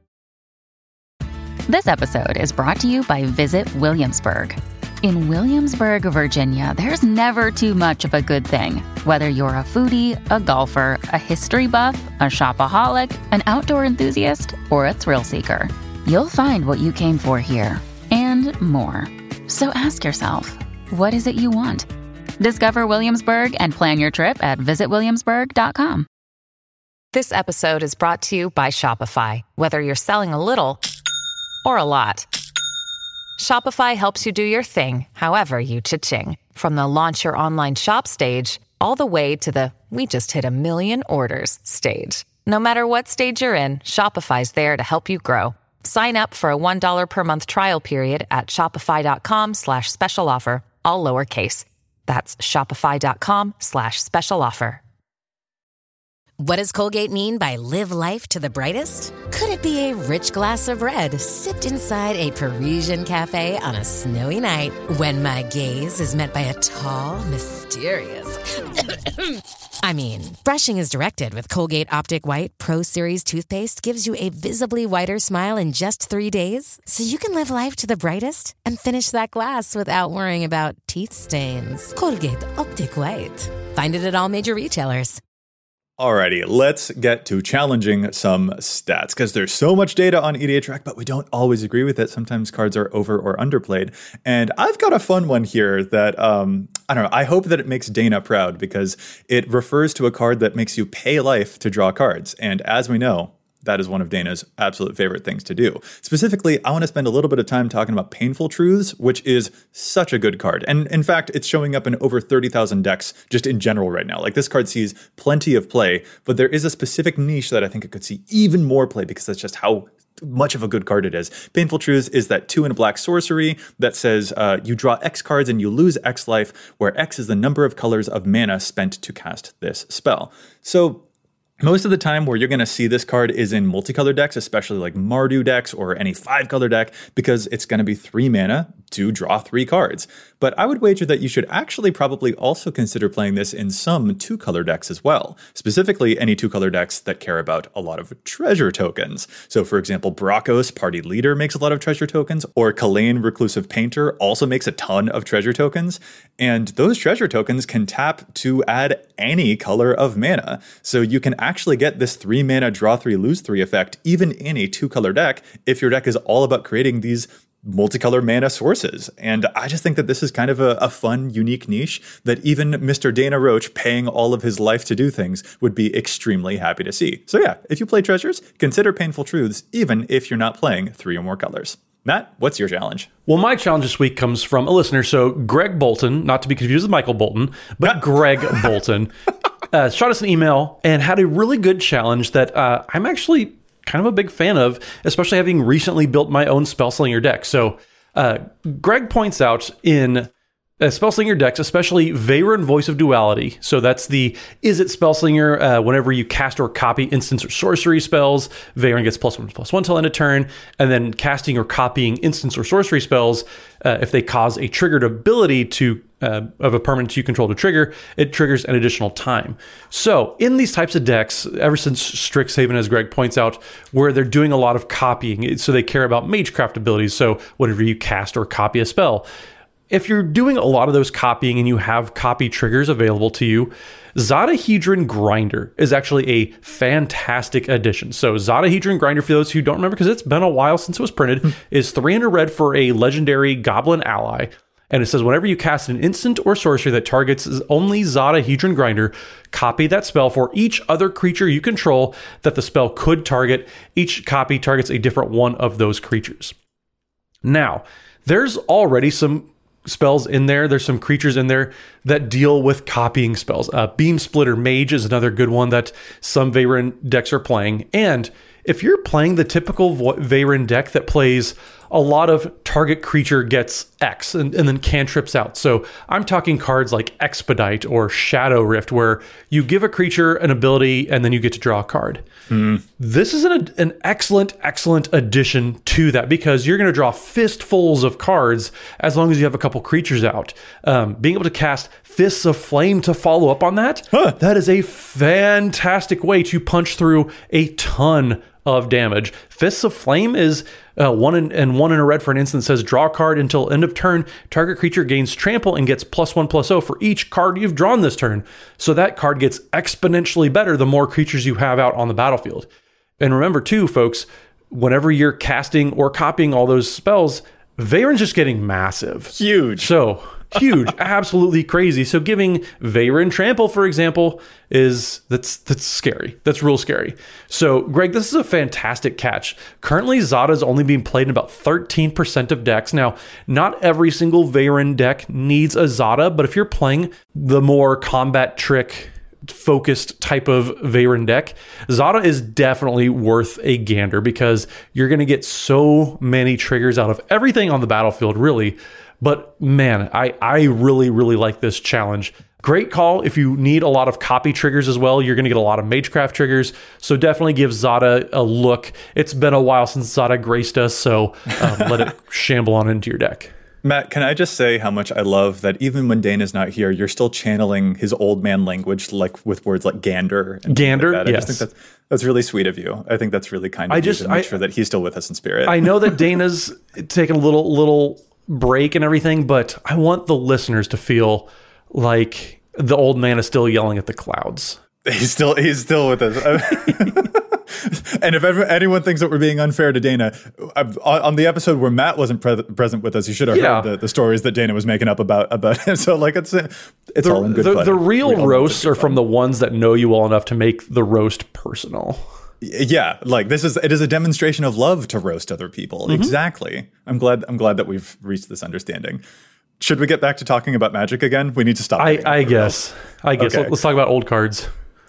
This episode is brought to you by Visit Williamsburg. In Williamsburg, Virginia, there's never too much of a good thing. Whether you're a foodie, a golfer, a history buff, a shopaholic, an outdoor enthusiast, or a thrill seeker, you'll find what you came for here and more. So ask yourself, what is it you want? Discover Williamsburg and plan your trip at visitwilliamsburg.com. This episode is brought to you by Shopify. Whether you're selling a little or a lot, Shopify helps you do your thing, however you cha-ching. From the launch your online shop stage, all the way to the we just hit 1 million orders stage. No matter what stage you're in, Shopify's there to help you grow. Sign up for a $1 per month trial period at shopify.com/special offer, all lowercase. That's shopify.com/special offer. What does Colgate mean by live life to the brightest? Could it be a rich glass of red sipped inside a Parisian cafe on a snowy night when my gaze is met by a tall, mysterious... I mean, brushing is directed with Colgate Optic White Pro Series toothpaste gives you a visibly whiter smile in just 3 days, so you can live life to the brightest and finish that glass without worrying about teeth stains. Colgate Optic White. Find it at all major retailers. Alrighty, let's get to challenging some stats, because there's so much data on EDHREC, but we don't always agree with it. Sometimes cards are over or underplayed. And I've got a fun one here that, I don't know, I hope that it makes Dana proud, because it refers to a card that makes you pay life to draw cards. And as we know, that is one of Dana's absolute favorite things to do. Specifically, I want to spend a little bit of time talking about Painful Truths, which is such a good card. And in fact, it's showing up in over 30,000 decks just in general right now. Like, this card sees plenty of play, but there is a specific niche that I think it could see even more play because that's just how much of a good card it is. Painful Truths is that 2 and a black sorcery that says you draw X cards and you lose X life, where X is the number of colors of mana spent to cast this spell. So most of the time where you're going to see this card is in multicolor decks, especially like Mardu decks or any 5-color deck, because it's going to be 3 mana to draw 3 cards. But I would wager that you should actually probably also consider playing this in some 2-color decks as well, specifically any 2-color decks that care about a lot of treasure tokens. So for example, Brakos, Party Leader, makes a lot of treasure tokens, or Kalain, Reclusive Painter, also makes a ton of treasure tokens. And those treasure tokens can tap to add any color of mana. So you can actually get this 3 mana draw 3, lose 3 effect even in a 2-color deck if your deck is all about creating these multicolor mana sources. And I just think that this is kind of a fun, unique niche that even Mr. Dana Roach, paying all of his life to do things, would be extremely happy to see. So yeah, if you play treasures, consider Painful Truths, even if you're not playing 3 or more colors. Matt, what's your challenge? Well, my challenge this week comes from a listener. So Greg Bolton, not to be confused with Michael Bolton, but Greg Bolton, shot us an email and had a really good challenge that I'm actually kind of a big fan of, especially having recently built my own Spellslinger deck. So Greg points out in Spellslinger decks, especially Veyran Voice of Duality. So that's the Is It Spellslinger? Whenever you cast or copy instance or sorcery spells, Veyran gets +1/+1 till end of turn. And then casting or copying instance or sorcery spells, if they cause a triggered ability to of a permanent you control to trigger, it triggers an additional time. So in these types of decks, ever since Strixhaven, as Greg points out, where they're doing a lot of copying, so they care about Magecraft abilities. So whenever you cast or copy a spell, if you're doing a lot of those copying and you have copy triggers available to you, Zadahedron Grinder is actually a fantastic addition. So Zadahedron Grinder, for those who don't remember, because it's been a while since it was printed, is 300 red for a legendary goblin ally. And it says whenever you cast an instant or sorcery that targets only Zadahedron Grinder, copy that spell for each other creature you control that the spell could target. Each copy targets a different one of those creatures. Now, there's already some spells in there. There's some creatures in there that deal with copying spells. Beam Splitter Mage is another good one that some Veyran decks are playing. And if you're playing the typical Veyran deck that plays a lot of target creature gets X and then cantrips out. So I'm talking cards like Expedite or Shadow Rift, where you give a creature an ability and then you get to draw a card. This is an excellent addition to that, because you're going to draw fistfuls of cards as long as you have a couple creatures out. Being able to cast Fists of Flame to follow up on that, that is a fantastic way to punch through a ton of damage. Fists of Flame is 1 and 1 in a red for an instant. Says draw a card until end of turn. Target creature gains trample and gets +1/+0 for each card you've drawn this turn. So that card gets exponentially better the more creatures you have out on the battlefield. And remember too, folks, whenever you're casting or copying all those spells, Veyran's just getting massive. Huge. So huge, absolutely crazy. So giving Veyran Trample, for example, that's scary. That's real scary. So Greg, this is a fantastic catch. Currently, Zada's only being played in about 13% of decks. Now, not every single Veyran deck needs a Zada, but if you're playing the more combat trick focused type of Veyran deck, Zada is definitely worth a gander, because you're going to get so many triggers out of everything on the battlefield, really. But man, I really, really like this challenge. Great call. If you need a lot of copy triggers as well, you're going to get a lot of Magecraft triggers. So definitely give Zada a look. It's been a while since Zada graced us, so let it shamble on into your deck. Matt, can I just say how much I love that even when Dana's not here, you're still channeling his old man language, like with words like gander. Gander, like that. yes. I just think that's really sweet of you. I think that's really kind of you to make sure that he's still with us in spirit. I know that Dana's taking a little break and everything, but I want the listeners to feel like the old man is still yelling at the clouds. He's still with us. And if anyone thinks that we're being unfair to Dana, on the episode where Matt wasn't present with us, you should have heard the stories that Dana was making up about him. So like it's all in good fun. The real roasts are from the ones that know you well enough to make the roast personal. Yeah, like it is a demonstration of love to roast other people. Mm-hmm. Exactly. I'm glad that we've reached this understanding. Should we get back to talking about Magic again? We need to stop. I guess. Okay. Let's talk about old cards.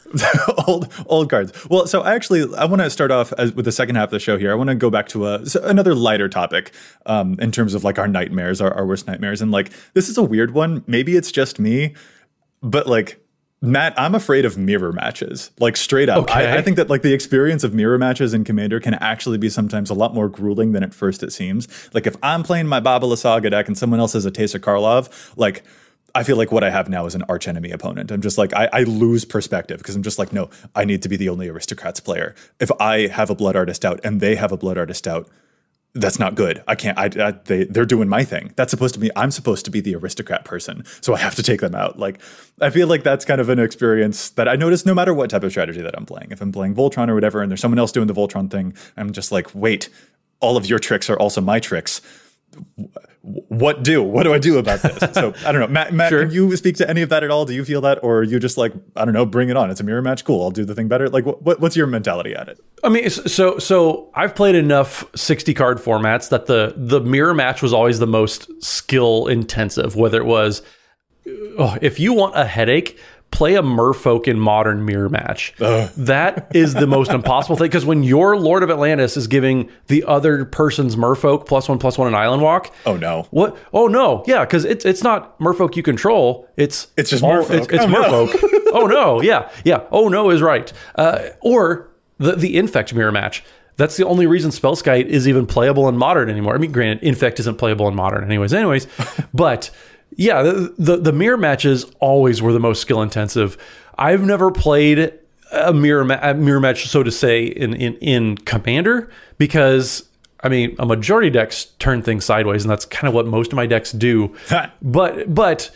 old cards. Well, so I want to start off with the second half of the show here. I want to go back to another lighter topic in terms of like our nightmares, our worst nightmares. And like, this is a weird one. Maybe it's just me, but like, Matt, I'm afraid of mirror matches, like straight up. Okay. I think that like the experience of mirror matches in Commander can actually be sometimes a lot more grueling than at first it seems. Like if I'm playing my Baba Lysaga deck and someone else has a Teysa Karlov, like I feel like what I have now is an archenemy opponent. I'm just like, I lose perspective because I'm just like, no, I need to be the only Aristocrats player. If I have a Blood Artist out and they have a Blood Artist out, that's not good. I can't, they're doing my thing. I'm supposed to be the aristocrat person. So I have to take them out. Like, I feel like that's kind of an experience that I notice no matter what type of strategy that I'm playing. If I'm playing Voltron or whatever, and there's someone else doing the Voltron thing, I'm just like, wait, all of your tricks are also my tricks. What do I do about this? So I don't know, Matt, Sure. Can you speak to any of that at all? Do you feel that, or are you just like, I don't know, bring it on? It's a mirror match. Cool. I'll do the thing better. Like what's your mentality at it? I mean, so I've played enough 60 card formats that the mirror match was always the most skill intensive, whether it was, if you want a headache, play a Merfolk in Modern mirror match. That is the most impossible thing, because when your Lord of Atlantis is giving the other person's Merfolk +1/+1 an Island Walk. Oh no. What? Oh no. Yeah, because it's not Merfolk you control. It's just Merfolk. It's Merfolk. Oh no. Yeah. Oh no is right. Or the Infect mirror match. That's the only reason Spellskite is even playable in Modern anymore. I mean, granted, Infect isn't playable in Modern anyways, but yeah, the mirror matches always were the most skill intensive. I've never played a mirror match, so to say, in Commander, because I mean, a majority of decks turn things sideways, and that's kind of what most of my decks do. but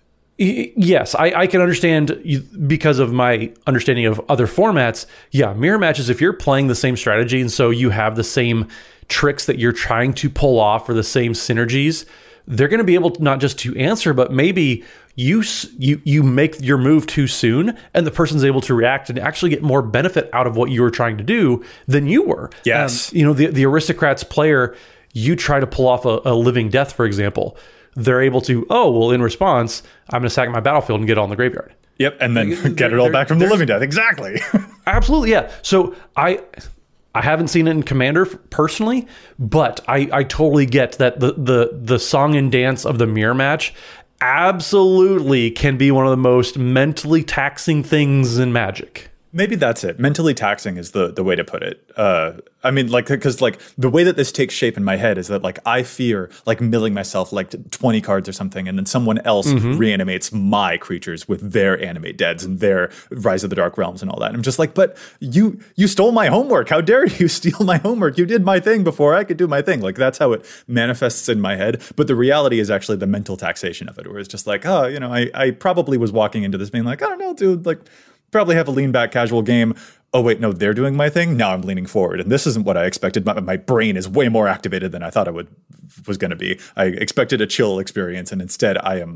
yes, I can understand, because of my understanding of other formats. Yeah, mirror matches, if you're playing the same strategy and so you have the same tricks that you're trying to pull off or the same synergies, they're going to be able to not just to answer, but maybe you make your move too soon and the person's able to react and actually get more benefit out of what you were trying to do than you were. Yes. The Aristocrats player, you try to pull off a Living Death, for example. They're able to, in response, I'm going to sack my battlefield and get it on the graveyard. Yep, and then get it all back from the Living Death. Exactly. Absolutely, yeah. So I haven't seen it in Commander personally, but I totally get that the song and dance of the mirror match absolutely can be one of the most mentally taxing things in Magic. Maybe that's it. Mentally taxing is the way to put it. I mean, like, because like the way that this takes shape in my head is that like I fear like milling myself like 20 cards or something, and then someone else reanimates my creatures with their animate deads and their Rise of the Dark Realms and all that. And I'm just like, but you stole my homework. How dare you steal my homework? You did my thing before I could do my thing. Like that's how it manifests in my head. But the reality is actually the mental taxation of it, where it's just like, I probably was walking into this being like, I don't know, dude, like, probably have a lean back casual game. Oh wait, no, they're doing my thing. Now I'm leaning forward, and this isn't what I expected. My brain is way more activated than I thought it was going to be. I expected a chill experience, and instead I am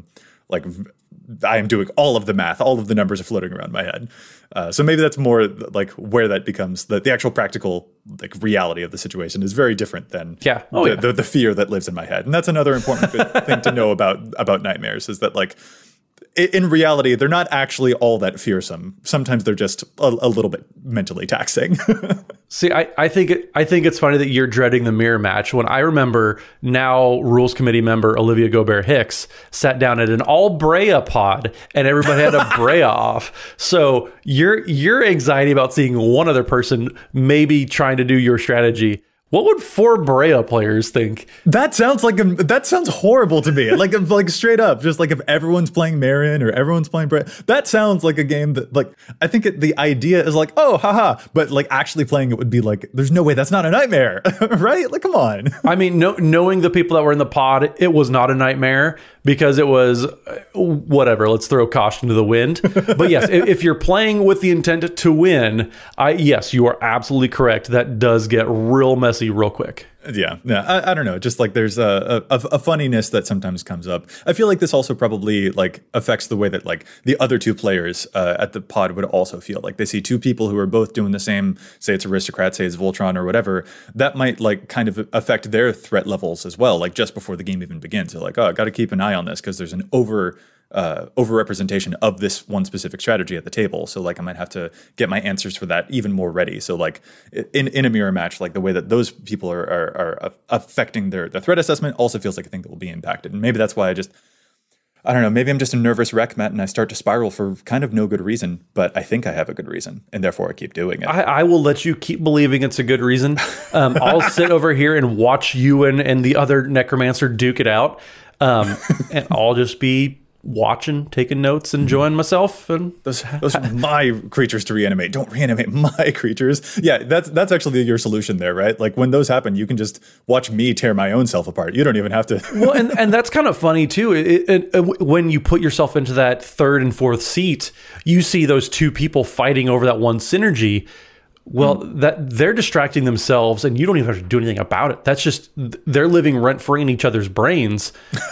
doing all of the math. All of the numbers are floating around my head. So maybe that's more like where that becomes the actual practical like reality of the situation is very different than the fear that lives in my head. And that's another important thing to know about nightmares, is that like, in reality, they're not actually all that fearsome. Sometimes they're just a little bit mentally taxing. See, I think it's funny that you're dreading the mirror match, when I remember now Rules Committee member Olivia Gobert-Hicks sat down at an all Brea pod and everybody had a Brea off. So your anxiety about seeing one other person maybe trying to do your strategy, what would 4 Brea players think? That sounds horrible to me. Like straight up, just like if everyone's playing Marion or everyone's playing Brea, that sounds like a game that like, I think the idea is like, oh, haha, but like actually playing it would be like, there's no way that's not a nightmare, right? Like, come on. I mean, knowing the people that were in the pod, it was not a nightmare because it was whatever. Let's throw caution to the wind. But yes, if you're playing with the intent to win, yes, you are absolutely correct. That does get real messy policy real quick. Yeah. I don't know. Just like there's a funniness that sometimes comes up. I feel like this also probably like affects the way that like the other two players at the pod would also feel. Like they see two people who are both doing the same, say it's Aristocrat, say it's Voltron or whatever. That might like kind of affect their threat levels as well. Like just before the game even begins, they're like, oh, I got to keep an eye on this because there's an overrepresentation of this one specific strategy at the table. So like I might have to get my answers for that even more ready. So like in a mirror match, like the way that those people are affecting their threat assessment also feels like a thing that will be impacted. And maybe that's why I don't know, maybe I'm just a nervous wreck, Matt, and I start to spiral for kind of no good reason, but I think I have a good reason, and therefore I keep doing it. I will let you keep believing it's a good reason. I'll sit over here and watch you and the other necromancer duke it out, and I'll just be watching, taking notes, enjoying myself. And those are my creatures to reanimate. Don't reanimate my creatures. Yeah, that's actually your solution there, right? Like when those happen, you can just watch me tear my own self apart. You don't even have to. Well, and that's kind of funny too. When you put yourself into that third and fourth seat, you see those two people fighting over that one synergy. Well, that they're distracting themselves, and you don't even have to do anything about it. That's just they're living rent free in each other's brains,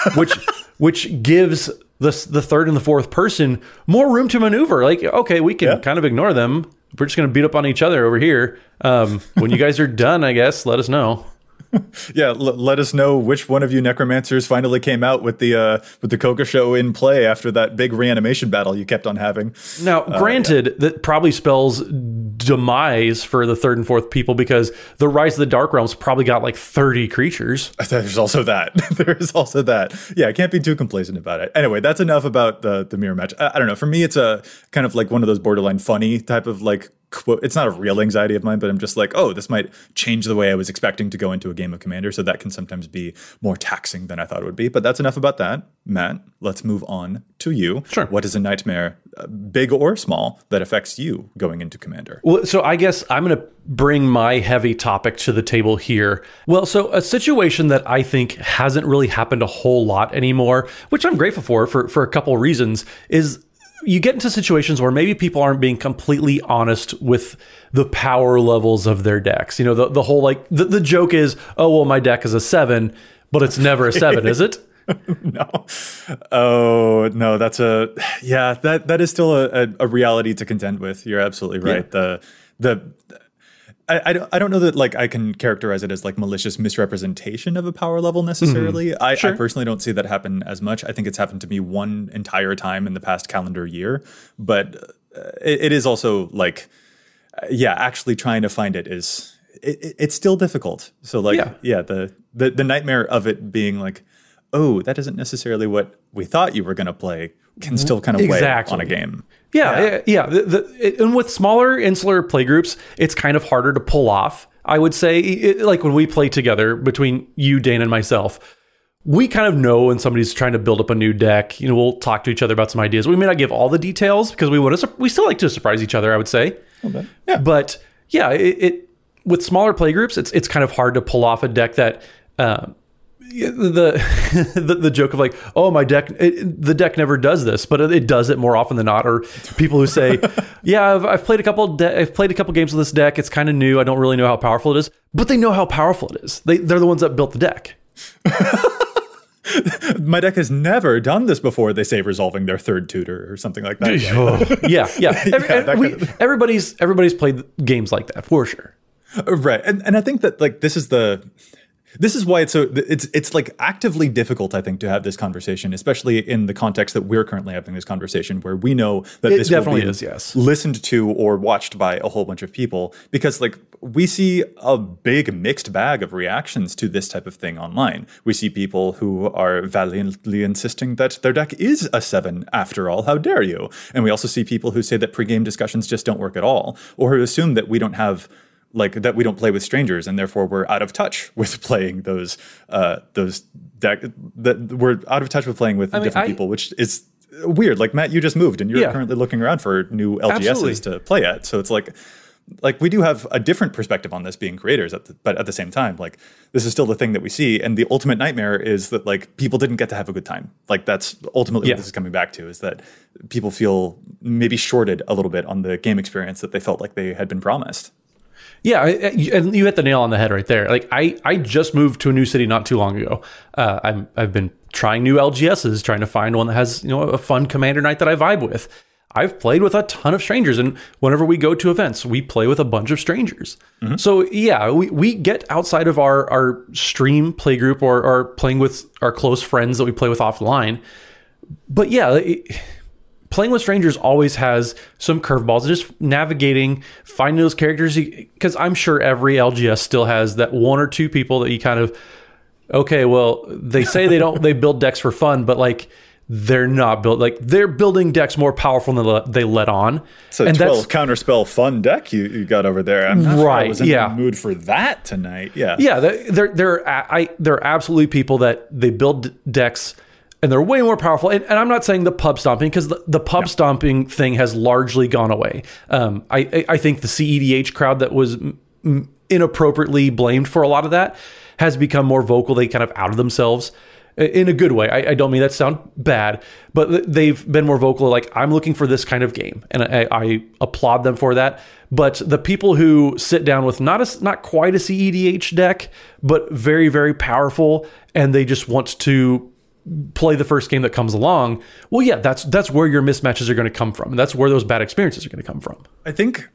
which gives the third and the fourth person more room to maneuver. Like, okay, we can kind of ignore them. We're just going to beat up on each other over here. When you guys are done, I guess, let us know. Yeah, let us know which one of you necromancers finally came out with the Coca show in play after that big reanimation battle you kept on having. Now, granted, that probably spells demise for the third and fourth people because the Rise of the Dark Realms probably got like 30 creatures. There's also that. There's also that. Yeah, I can't be too complacent about it. Anyway, that's enough about the mirror match. I don't know. For me, it's a kind of like one of those borderline funny type of like quote. It's not a real anxiety of mine, but I'm just like, oh, this might change the way I was expecting to go into a game of Commander. So that can sometimes be more taxing than I thought it would be. But that's enough about that. Matt, let's move on to you. Sure. What is a nightmare, big or small, that affects you going into Commander? Well, so I guess I'm going to bring my heavy topic to the table here. Well, so a situation that I think hasn't really happened a whole lot anymore, which I'm grateful for a couple of reasons, is you get into situations where maybe people aren't being completely honest with the power levels of their decks. You know, the whole like the joke is, oh, well, my deck is a 7, but it's never a 7, is it? No. Oh, no, that is still a reality to contend with. You're absolutely right. Yeah. I don't know that like I can characterize it as like malicious misrepresentation of a power level necessarily. Mm-hmm. I personally don't see that happen as much. I think it's happened to me one entire time in the past calendar year, but it is also like, actually trying to find it is it's still difficult. So like, the nightmare of it being like, oh, that isn't necessarily what we thought you were going to play can still kind of weigh on a game. Yeah. And with smaller insular playgroups, it's kind of harder to pull off. I would say, like when we play together between you, Dane, and myself, we kind of know when somebody's trying to build up a new deck. You know, we'll talk to each other about some ideas. We may not give all the details because we still like to surprise each other, I would say. Okay. Yeah. But yeah, it with smaller playgroups, it's kind of hard to pull off a deck that. The joke of like, oh, my deck, the deck never does this, but it does it more often than not. Or people who say, yeah, I've played a couple games with this deck. It's kind of new. I don't really know how powerful it is, but they know how powerful it is. They're the ones that built the deck. My deck has never done this before. They say, resolving their third tutor or something like that. Yeah. Everybody's played games like that for sure. Right, and I think that like this is why it's like actively difficult, I think, to have this conversation, especially in the context that we're currently having this conversation, where we know that this will be listened to or watched by a whole bunch of people, because like we see a big mixed bag of reactions to this type of thing online. We see people who are valiantly insisting that their deck is a 7 after all. How dare you? And we also see people who say that pregame discussions just don't work at all, or who assume that we don't have. Like that we don't play with strangers and therefore we're out of touch with playing those deck that we're out of touch with playing with different people, which is weird. Like Matt, you just moved and you're currently looking around for new LGSs to play at. So it's like we do have a different perspective on this being creators, but at the same time, like this is still the thing that we see. And the ultimate nightmare is that like people didn't get to have a good time. Like that's ultimately what this is coming back to, is that people feel maybe shorted a little bit on the game experience that they felt like they had been promised. Yeah, and you hit the nail on the head right there. Like I just moved to a new city not too long ago. I've been trying new LGSs, trying to find one that has a fun commander night that I vibe with. I've played with a ton of strangers, and whenever we go to events, we play with a bunch of strangers. Mm-hmm. So yeah, we get outside of our stream play group or playing with our close friends that we play with offline. But yeah, playing with strangers always has some curveballs. Just navigating, finding those characters, because I'm sure every LGS still has that one or two people that you kind of, okay, well, they say they build decks for fun, but like they're not built, like they're building decks more powerful than they let on. So and 12 counterspell fun deck you got over there. I'm not sure I was in the mood for that tonight. Yeah. Yeah. There are absolutely people that they build decks and they're way more powerful. And I'm not saying the pub stomping, because the pub stomping thing has largely gone away. I think the CEDH crowd that was inappropriately blamed for a lot of that has become more vocal. They kind of outed themselves in a good way. I don't mean that to sound bad, but they've been more vocal. Like, I'm looking for this kind of game, and I applaud them for that. But the people who sit down with not quite a CEDH deck, but very, very powerful, and they just want to play the first game that comes along, well, yeah, that's where your mismatches are going to come from, and that's where those bad experiences are going to come from. I think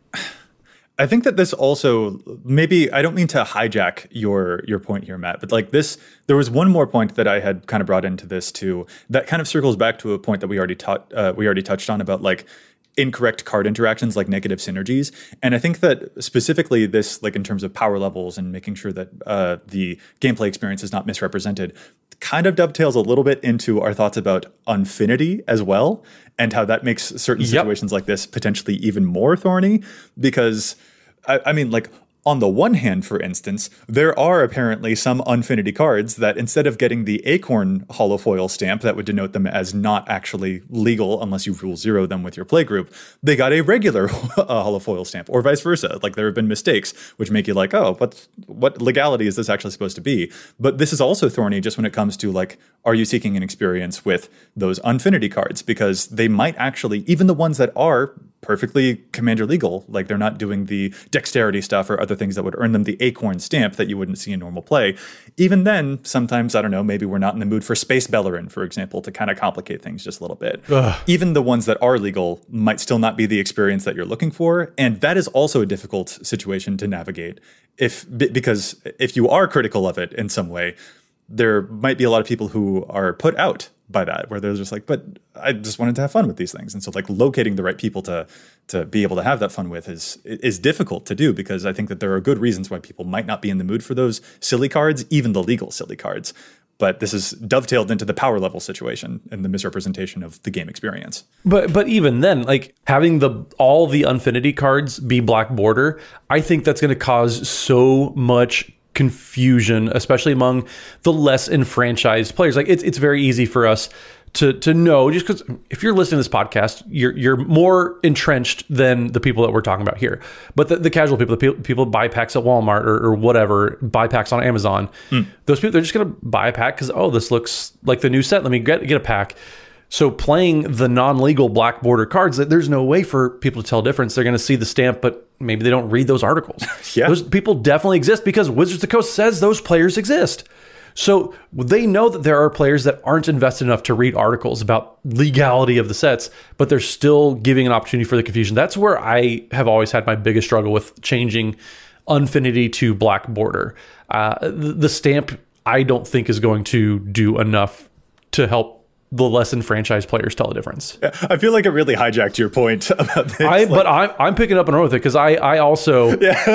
that this also, maybe, I don't mean to hijack your point here, Matt, but like this, there was one more point that I had kind of brought into this too, that kind of circles back to a point that we already touched on about like incorrect card interactions, like negative synergies. And I think that specifically this, like in terms of power levels and making sure that the gameplay experience is not misrepresented, kind of dovetails a little bit into our thoughts about Unfinity as well, and how that makes certain situations like this potentially even more thorny. Because I mean, like, on the one hand, for instance, there are apparently some Unfinity cards that instead of getting the Acorn holofoil stamp that would denote them as not actually legal unless you rule 0 them with your playgroup, they got a regular holofoil stamp, or vice versa. Like, there have been mistakes which make you like, oh, what legality is this actually supposed to be? But this is also thorny just when it comes to, like, are you seeking an experience with those Unfinity cards? Because they might actually, even the ones that are perfectly commander legal, like they're not doing the dexterity stuff or other things that would earn them the Acorn stamp that you wouldn't see in normal play. Even then, sometimes, I don't know, maybe we're not in the mood for Space Bellerin, for example, to kind of complicate things just a little bit. Ugh. Even the ones that are legal might still not be the experience that you're looking for. And that is also a difficult situation to navigate because if you are critical of it in some way, there might be a lot of people who are put out by that, where they're just like, but I just wanted to have fun with these things. And so, like, locating the right people to be able to have that fun with is difficult to do, because I think that there are good reasons why people might not be in the mood for those silly cards, even the legal silly cards. But this is dovetailed into the power level situation and the misrepresentation of the game experience. But even then, like, having all the Unfinity cards be black border, I think that's going to cause so much confusion, especially among the less enfranchised players. Like, it's very easy for us to know, just because if you're listening to this podcast, you're more entrenched than the people that we're talking about here. But the casual people, the people who buy packs at Walmart or whatever, buy packs on Amazon, those people, they're just going to buy a pack because, oh, this looks like the new set, let me get a pack. So playing the non-legal black border cards, there's no way for people to tell difference. They're going to see the stamp, but maybe they don't read those articles. Yeah. Those people definitely exist because Wizards of the Coast says those players exist. So they know that there are players that aren't invested enough to read articles about legality of the sets, but they're still giving an opportunity for the confusion. That's where I have always had my biggest struggle with changing Unfinity to black border. The stamp, I don't think, is going to do enough to help the less enfranchised players tell a difference. I feel like it really hijacked your point about this. But I'm picking up and run with it, because I also...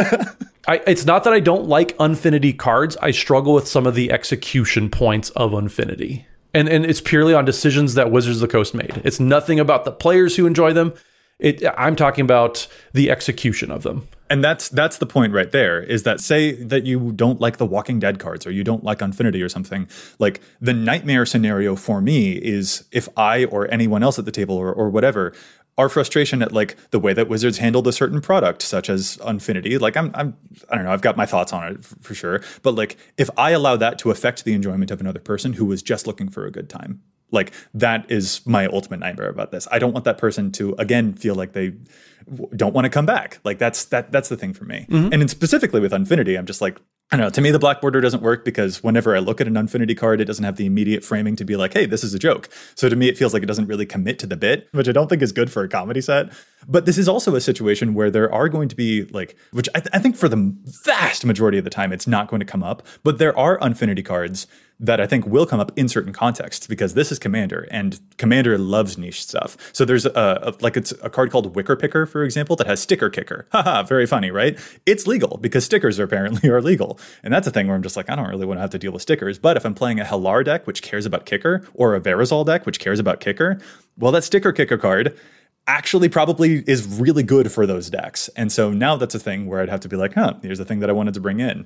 it's not that I don't like Unfinity cards. I struggle with some of the execution points of Unfinity. And it's purely on decisions that Wizards of the Coast made. It's nothing about the players who enjoy them. I'm talking about the execution of them. And that's the point right there, is that, say that you don't like the Walking Dead cards, or you don't like Unfinity or something, like, the nightmare scenario for me is if I or anyone else at the table or whatever, our frustration at, like, the way that Wizards handled a certain product, such as Unfinity, like, I don't know, I've got my thoughts on it for sure, but, like, if I allow that to affect the enjoyment of another person who was just looking for a good time, Like, that is my ultimate nightmare about this. I don't want that person to, again, feel like they don't want to come back. Like, that's the thing for me. And then specifically with Unfinity, I'm just like, I don't know, to me, the black border doesn't work because whenever I look at an Unfinity card, it doesn't have the immediate framing to be like, hey, this is a joke. So to me, it feels like it doesn't really commit to the bit, which I don't think is good for a comedy set. But this is also a situation where there are going to be like, which I think for the vast majority of the time, it's not going to come up. But there are Unfinity cards that I think will come up in certain contexts because this is Commander and Commander loves niche stuff. So there's it's a card called Wicker Picker, for example, that has Sticker Kicker. Haha, very funny, right? It's legal because stickers apparently are legal. And that's a thing where I'm just like, I don't really want to have to deal with stickers. But if I'm playing a Hellar deck, which cares about Kicker, or a Verazal deck, which cares about Kicker, well, that Sticker Kicker card actually probably is really good for those decks. And so now that's a thing where I'd have to be like, here's the thing that I wanted to bring in.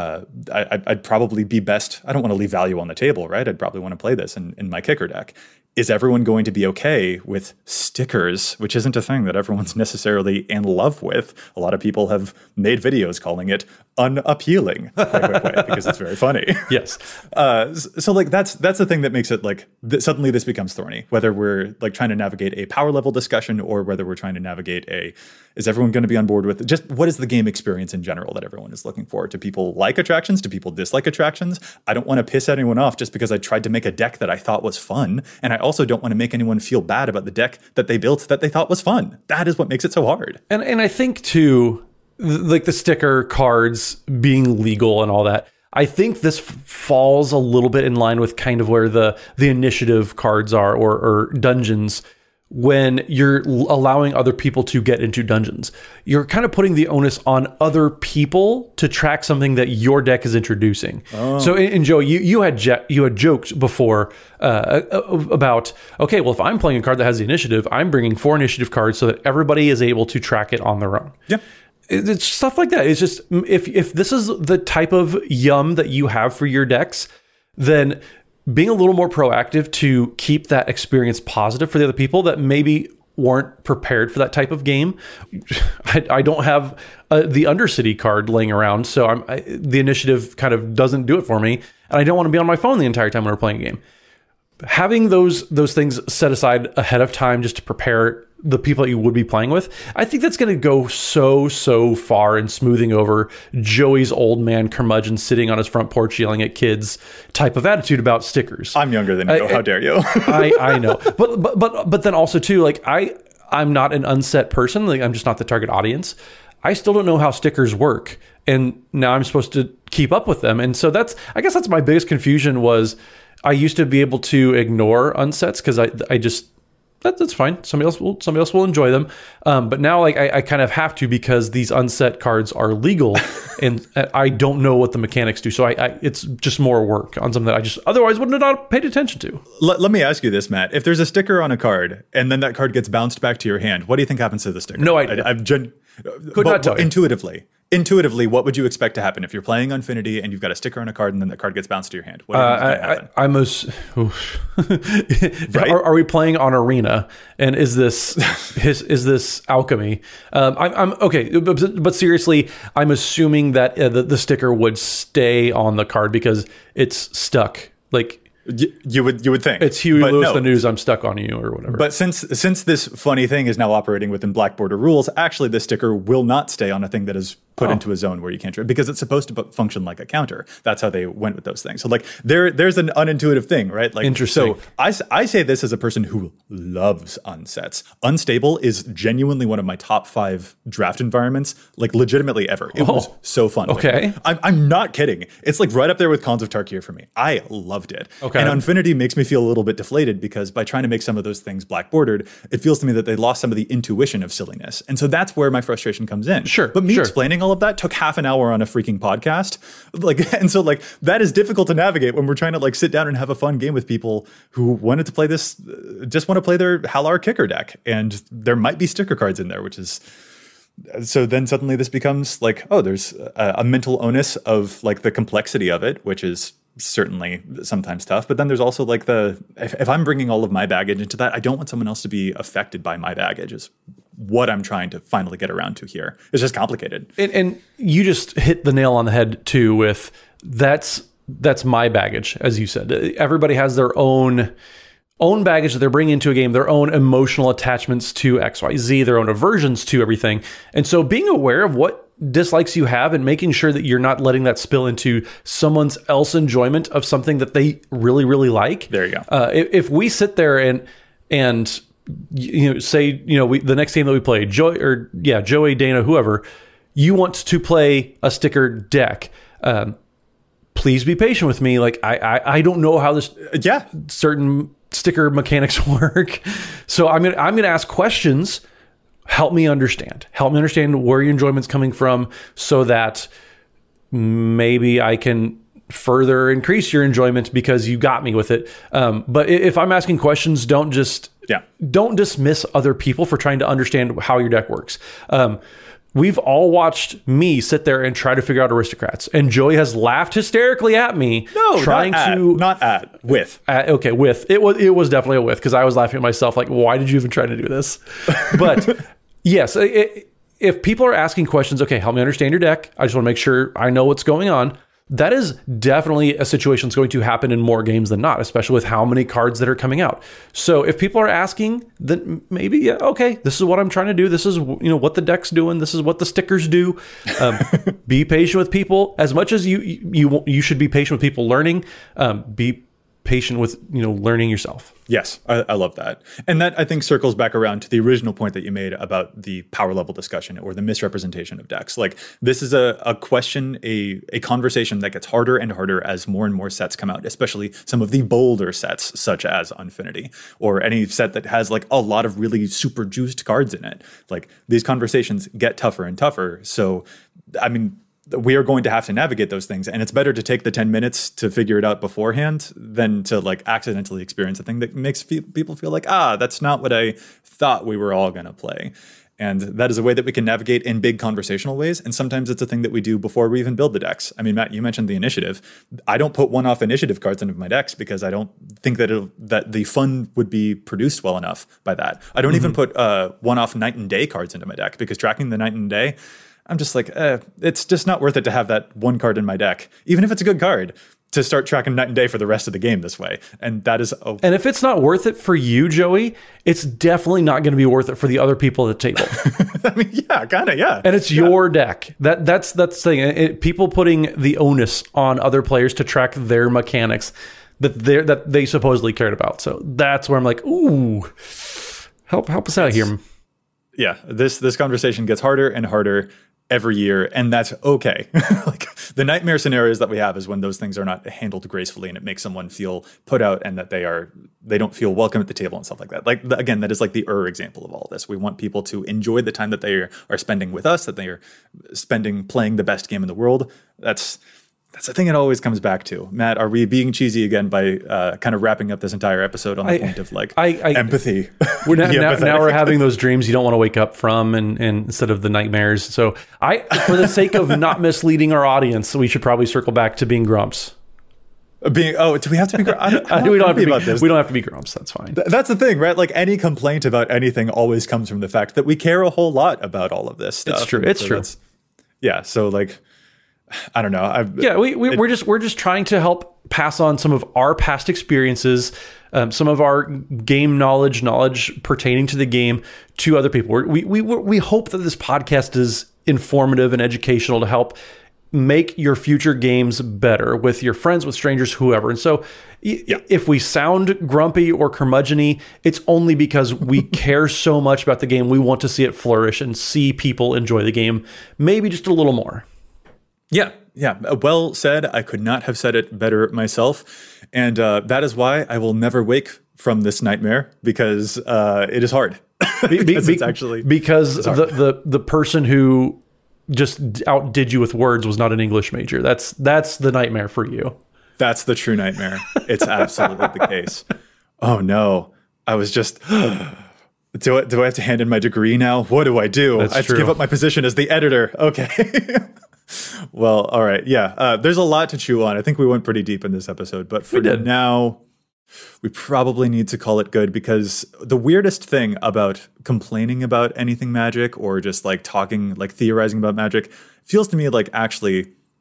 I'd probably be best. I don't want to leave value on the table, right? I'd probably want to play this in my Kicker deck. Is everyone going to be okay with stickers, which isn't a thing that everyone's necessarily in love with? A lot of people have made videos calling it unappealing because it's very funny. Yes. So like that's the thing that makes it like suddenly this becomes thorny, whether we're like trying to navigate a power level discussion or whether we're trying to navigate is everyone going to be on board with just what is the game experience in general that everyone is looking for? Do people like attractions? Do people dislike attractions? I don't want to piss anyone off just because I tried to make a deck that I thought was fun. And I also don't want to make anyone feel bad about the deck that they built that they thought was fun. That is what makes it so hard. And I think too, like the sticker cards being legal and all that, I think this falls a little bit in line with kind of where the initiative cards are or dungeons. When you're allowing other people to get into dungeons, you're kind of putting the onus on other people to track something that your deck is introducing. So, and Joey, you had joked before about, okay, well, if I'm playing a card that has the initiative, I'm bringing 4 initiative cards so that everybody is able to track it on their own. Yeah. It's stuff like that. It's just, if this is the type of yum that you have for your decks, then being a little more proactive to keep that experience positive for the other people that maybe weren't prepared for that type of game. I don't have the Undercity card laying around, so the initiative kind of doesn't do it for me, and I don't want to be on my phone the entire time when we're playing a game. Having those things set aside ahead of time just to prepare the people that you would be playing with, I think that's going to go so far in smoothing over Joey's old man curmudgeon sitting on his front porch yelling at kids type of attitude about stickers. I'm younger than you. How dare you? I know. But then also too, like I'm not an unset person. Like I'm just not the target audience. I still don't know how stickers work. And now I'm supposed to keep up with them. And so I guess that's my biggest confusion was I used to be able to ignore unsets because I just, that's fine. Somebody else will enjoy them. But now like I kind of have to because these unset cards are legal and I don't know what the mechanics do. So it's just more work on something that I just otherwise wouldn't have not paid attention to. Let me ask you this, Matt. If there's a sticker on a card and then that card gets bounced back to your hand, what do you think happens to the sticker? No idea. Could not tell you. Intuitively, what would you expect to happen if you're playing Unfinity and you've got a sticker on a card and then that card gets bounced to your hand? What do you think happen? Right? Are we playing on Arena? And is this alchemy? I'm okay, but seriously, I'm assuming that the sticker would stay on the card because it's stuck. Like you would think it's Huey Lewis the News. I'm stuck on you or whatever. But since this funny thing is now operating within Black Border rules, actually the sticker will not stay on a thing that is put into a zone where you can't because it's supposed to function like a counter. That's how they went with those things. So like there's an unintuitive thing, right? Like interesting. So I say this as a person who loves unsets. Unstable is genuinely one of my top 5 draft environments, like legitimately ever. It was so fun. Okay. I'm not kidding. It's like right up there with Khans of Tarkir for me. I loved it. Okay. And Unfinity makes me feel a little bit deflated because by trying to make some of those things black bordered, it feels to me that they lost some of the intuition of silliness. And so that's where my frustration comes in. Sure. But me explaining all of that took half an hour on a freaking podcast. And so that is difficult to navigate when we're trying to sit down and have a fun game with people who wanted to play this, just want to play their Hellar Kicker deck. And there might be sticker cards in there, which is, so then suddenly this becomes there's a mental onus of the complexity of it, which is certainly sometimes tough. But then there's also if I'm bringing all of my baggage into that, I don't want someone else to be affected by my baggage is what I'm trying to finally get around to here. It's just complicated. And you just hit the nail on the head too with that's my baggage, as you said. Everybody has their own own baggage that they're bringing into a game, their own emotional attachments to XYZ, their own aversions to everything. And so being aware of what dislikes you have and making sure that you're not letting that spill into someone else's enjoyment of something that they really, really like. There you go. If we sit there and say, the next game that we play, Joey, Dana, whoever, you want to play a sticker deck. Please be patient with me. Like I don't know how this certain sticker mechanics work. So I'm gonna ask questions. Help me understand where your enjoyment's coming from, so that maybe I can further increase your enjoyment because you got me with it. But if I'm asking questions, don't dismiss other people for trying to understand how your deck works. We've all watched me sit there and try to figure out aristocrats, and Joey has laughed hysterically at me. With. It was definitely a with, because I was laughing at myself like, why did you even try to do this? But yes, if people are asking questions, okay, help me understand your deck. I just want to make sure I know what's going on. That is definitely a situation that's going to happen in more games than not, especially with how many cards that are coming out. So if people are asking, then maybe, okay, this is what I'm trying to do. This is, what the deck's doing. This is what the stickers do. Be patient with people as much as you should be patient with people learning. Be patient with, learning yourself. Yes, I love that. And that, I think, circles back around to the original point that you made about the power level discussion or the misrepresentation of decks. Like, this is a question, a conversation that gets harder and harder as more and more sets come out, especially some of the bolder sets, such as Unfinity, or any set that has like a lot of really super juiced cards in it. Like, these conversations get tougher and tougher. So, I mean, we are going to have to navigate those things, and it's better to take the 10 minutes to figure it out beforehand than to like accidentally experience a thing that makes people feel like, that's not what I thought we were all going to play. And that is a way that we can navigate in big conversational ways. And sometimes it's a thing that we do before we even build the decks. I mean, Matt, you mentioned the initiative. I don't put one-off initiative cards into my decks because I don't think that the fun would be produced well enough by that. I don't even put one-off night and day cards into my deck, because tracking the night and day, I'm just like, it's just not worth it to have that one card in my deck, even if it's a good card, to start tracking night and day for the rest of the game this way. And that is... And if it's not worth it for you, Joey, it's definitely not going to be worth it for the other people at the table. I mean, yeah, kind of, yeah. And it's your deck. That's the thing. People putting the onus on other players to track their mechanics that they supposedly cared about. So that's where I'm like, ooh, help us out here. Yeah, this conversation gets harder and harder every year, and that's okay. Like, the nightmare scenarios that we have is when those things are not handled gracefully, and it makes someone feel put out, and that they don't feel welcome at the table and stuff like that. Like, again, that is like the example of all this. We want people to enjoy the time that they are spending with us, that they are spending playing the best game in the world. That's the thing it always comes back to. Matt, are we being cheesy again by kind of wrapping up this entire episode on the point of like empathy? Now we're having those dreams you don't want to wake up from, and instead of the nightmares. So for the sake of not misleading our audience, we should probably circle back to being grumps. Do we have to be grumps? We don't have to be grumps. That's fine. That's the thing, right? Like, any complaint about anything always comes from the fact that we care a whole lot about all of this stuff. It's true. Yeah. So like, I don't know. We're just trying to help pass on some of our past experiences, some of our game knowledge pertaining to the game to other people. We hope that this podcast is informative and educational to help make your future games better with your friends, with strangers, whoever. And so if we sound grumpy or curmudgeon-y, it's only because we care so much about the game. We want to see it flourish and see people enjoy the game, maybe just a little more. Yeah. Well said. I could not have said it better myself. And that is why I will never wake from this nightmare, because it is hard. Because the person who just outdid you with words was not an English major. That's the nightmare for you. That's the true nightmare. It's absolutely the case. Oh no. I was just... Do I have to hand in my degree now? What do I do? I have to give up my position as the editor. Okay. Well, all right. Yeah. There's a lot to chew on. I think we went pretty deep in this episode, but for now, we probably need to call it good, because the weirdest thing about complaining about anything Magic, or just like talking, like theorizing about Magic, feels to me like actually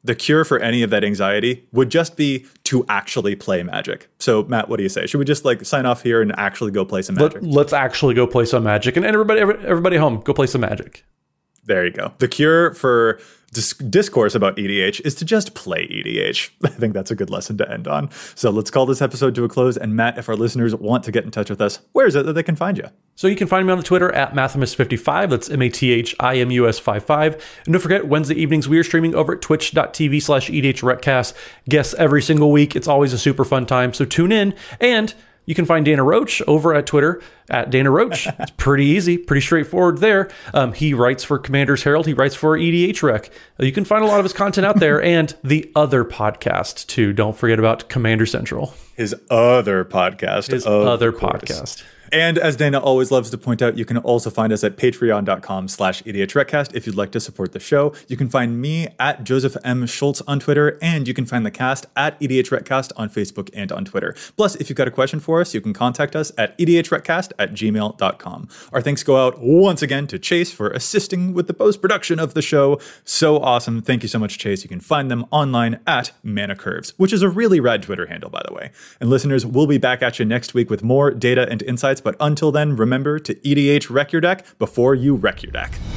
the cure for any of that anxiety would just be to actually play Magic. So, Matt, what do you say? Should we just like sign off here and actually go play some Magic? Let's actually go play some Magic. And everybody home, go play some Magic. There you go. The cure for discourse about EDH is to just play EDH. I think that's a good lesson to end on. So let's call this episode to a close. And Matt, if our listeners want to get in touch with us, where is it that they can find you? So you can find me on the Twitter at Mathimus55. That's MATHIMUS55. And don't forget, Wednesday evenings, we are streaming over at twitch.tv/EDHRecast. Guests every single week. It's always a super fun time. So tune in. And you can find Dana Roach over at Twitter at Dana Roach. It's pretty easy, pretty straightforward there. He writes for Commander's Herald. He writes for EDH Rec. You can find a lot of his content out there and the other podcast too. Don't forget about Commander Central. His other podcast. Podcast. And as Dana always loves to point out, you can also find us at patreon.com/EDHRecast if you'd like to support the show. You can find me at Joseph M. Schultz on Twitter, and you can find the cast at EDHRecast on Facebook and on Twitter. Plus, if you've got a question for us, you can contact us at edhrecast@gmail.com. Our thanks go out once again to Chase for assisting with the post-production of the show. So awesome. Thank you so much, Chase. You can find them online at Mana Curves, which is a really rad Twitter handle, by the way. And listeners, we'll be back at you next week with more data and insights. But until then, remember to EDH wreck your deck before you wreck your deck.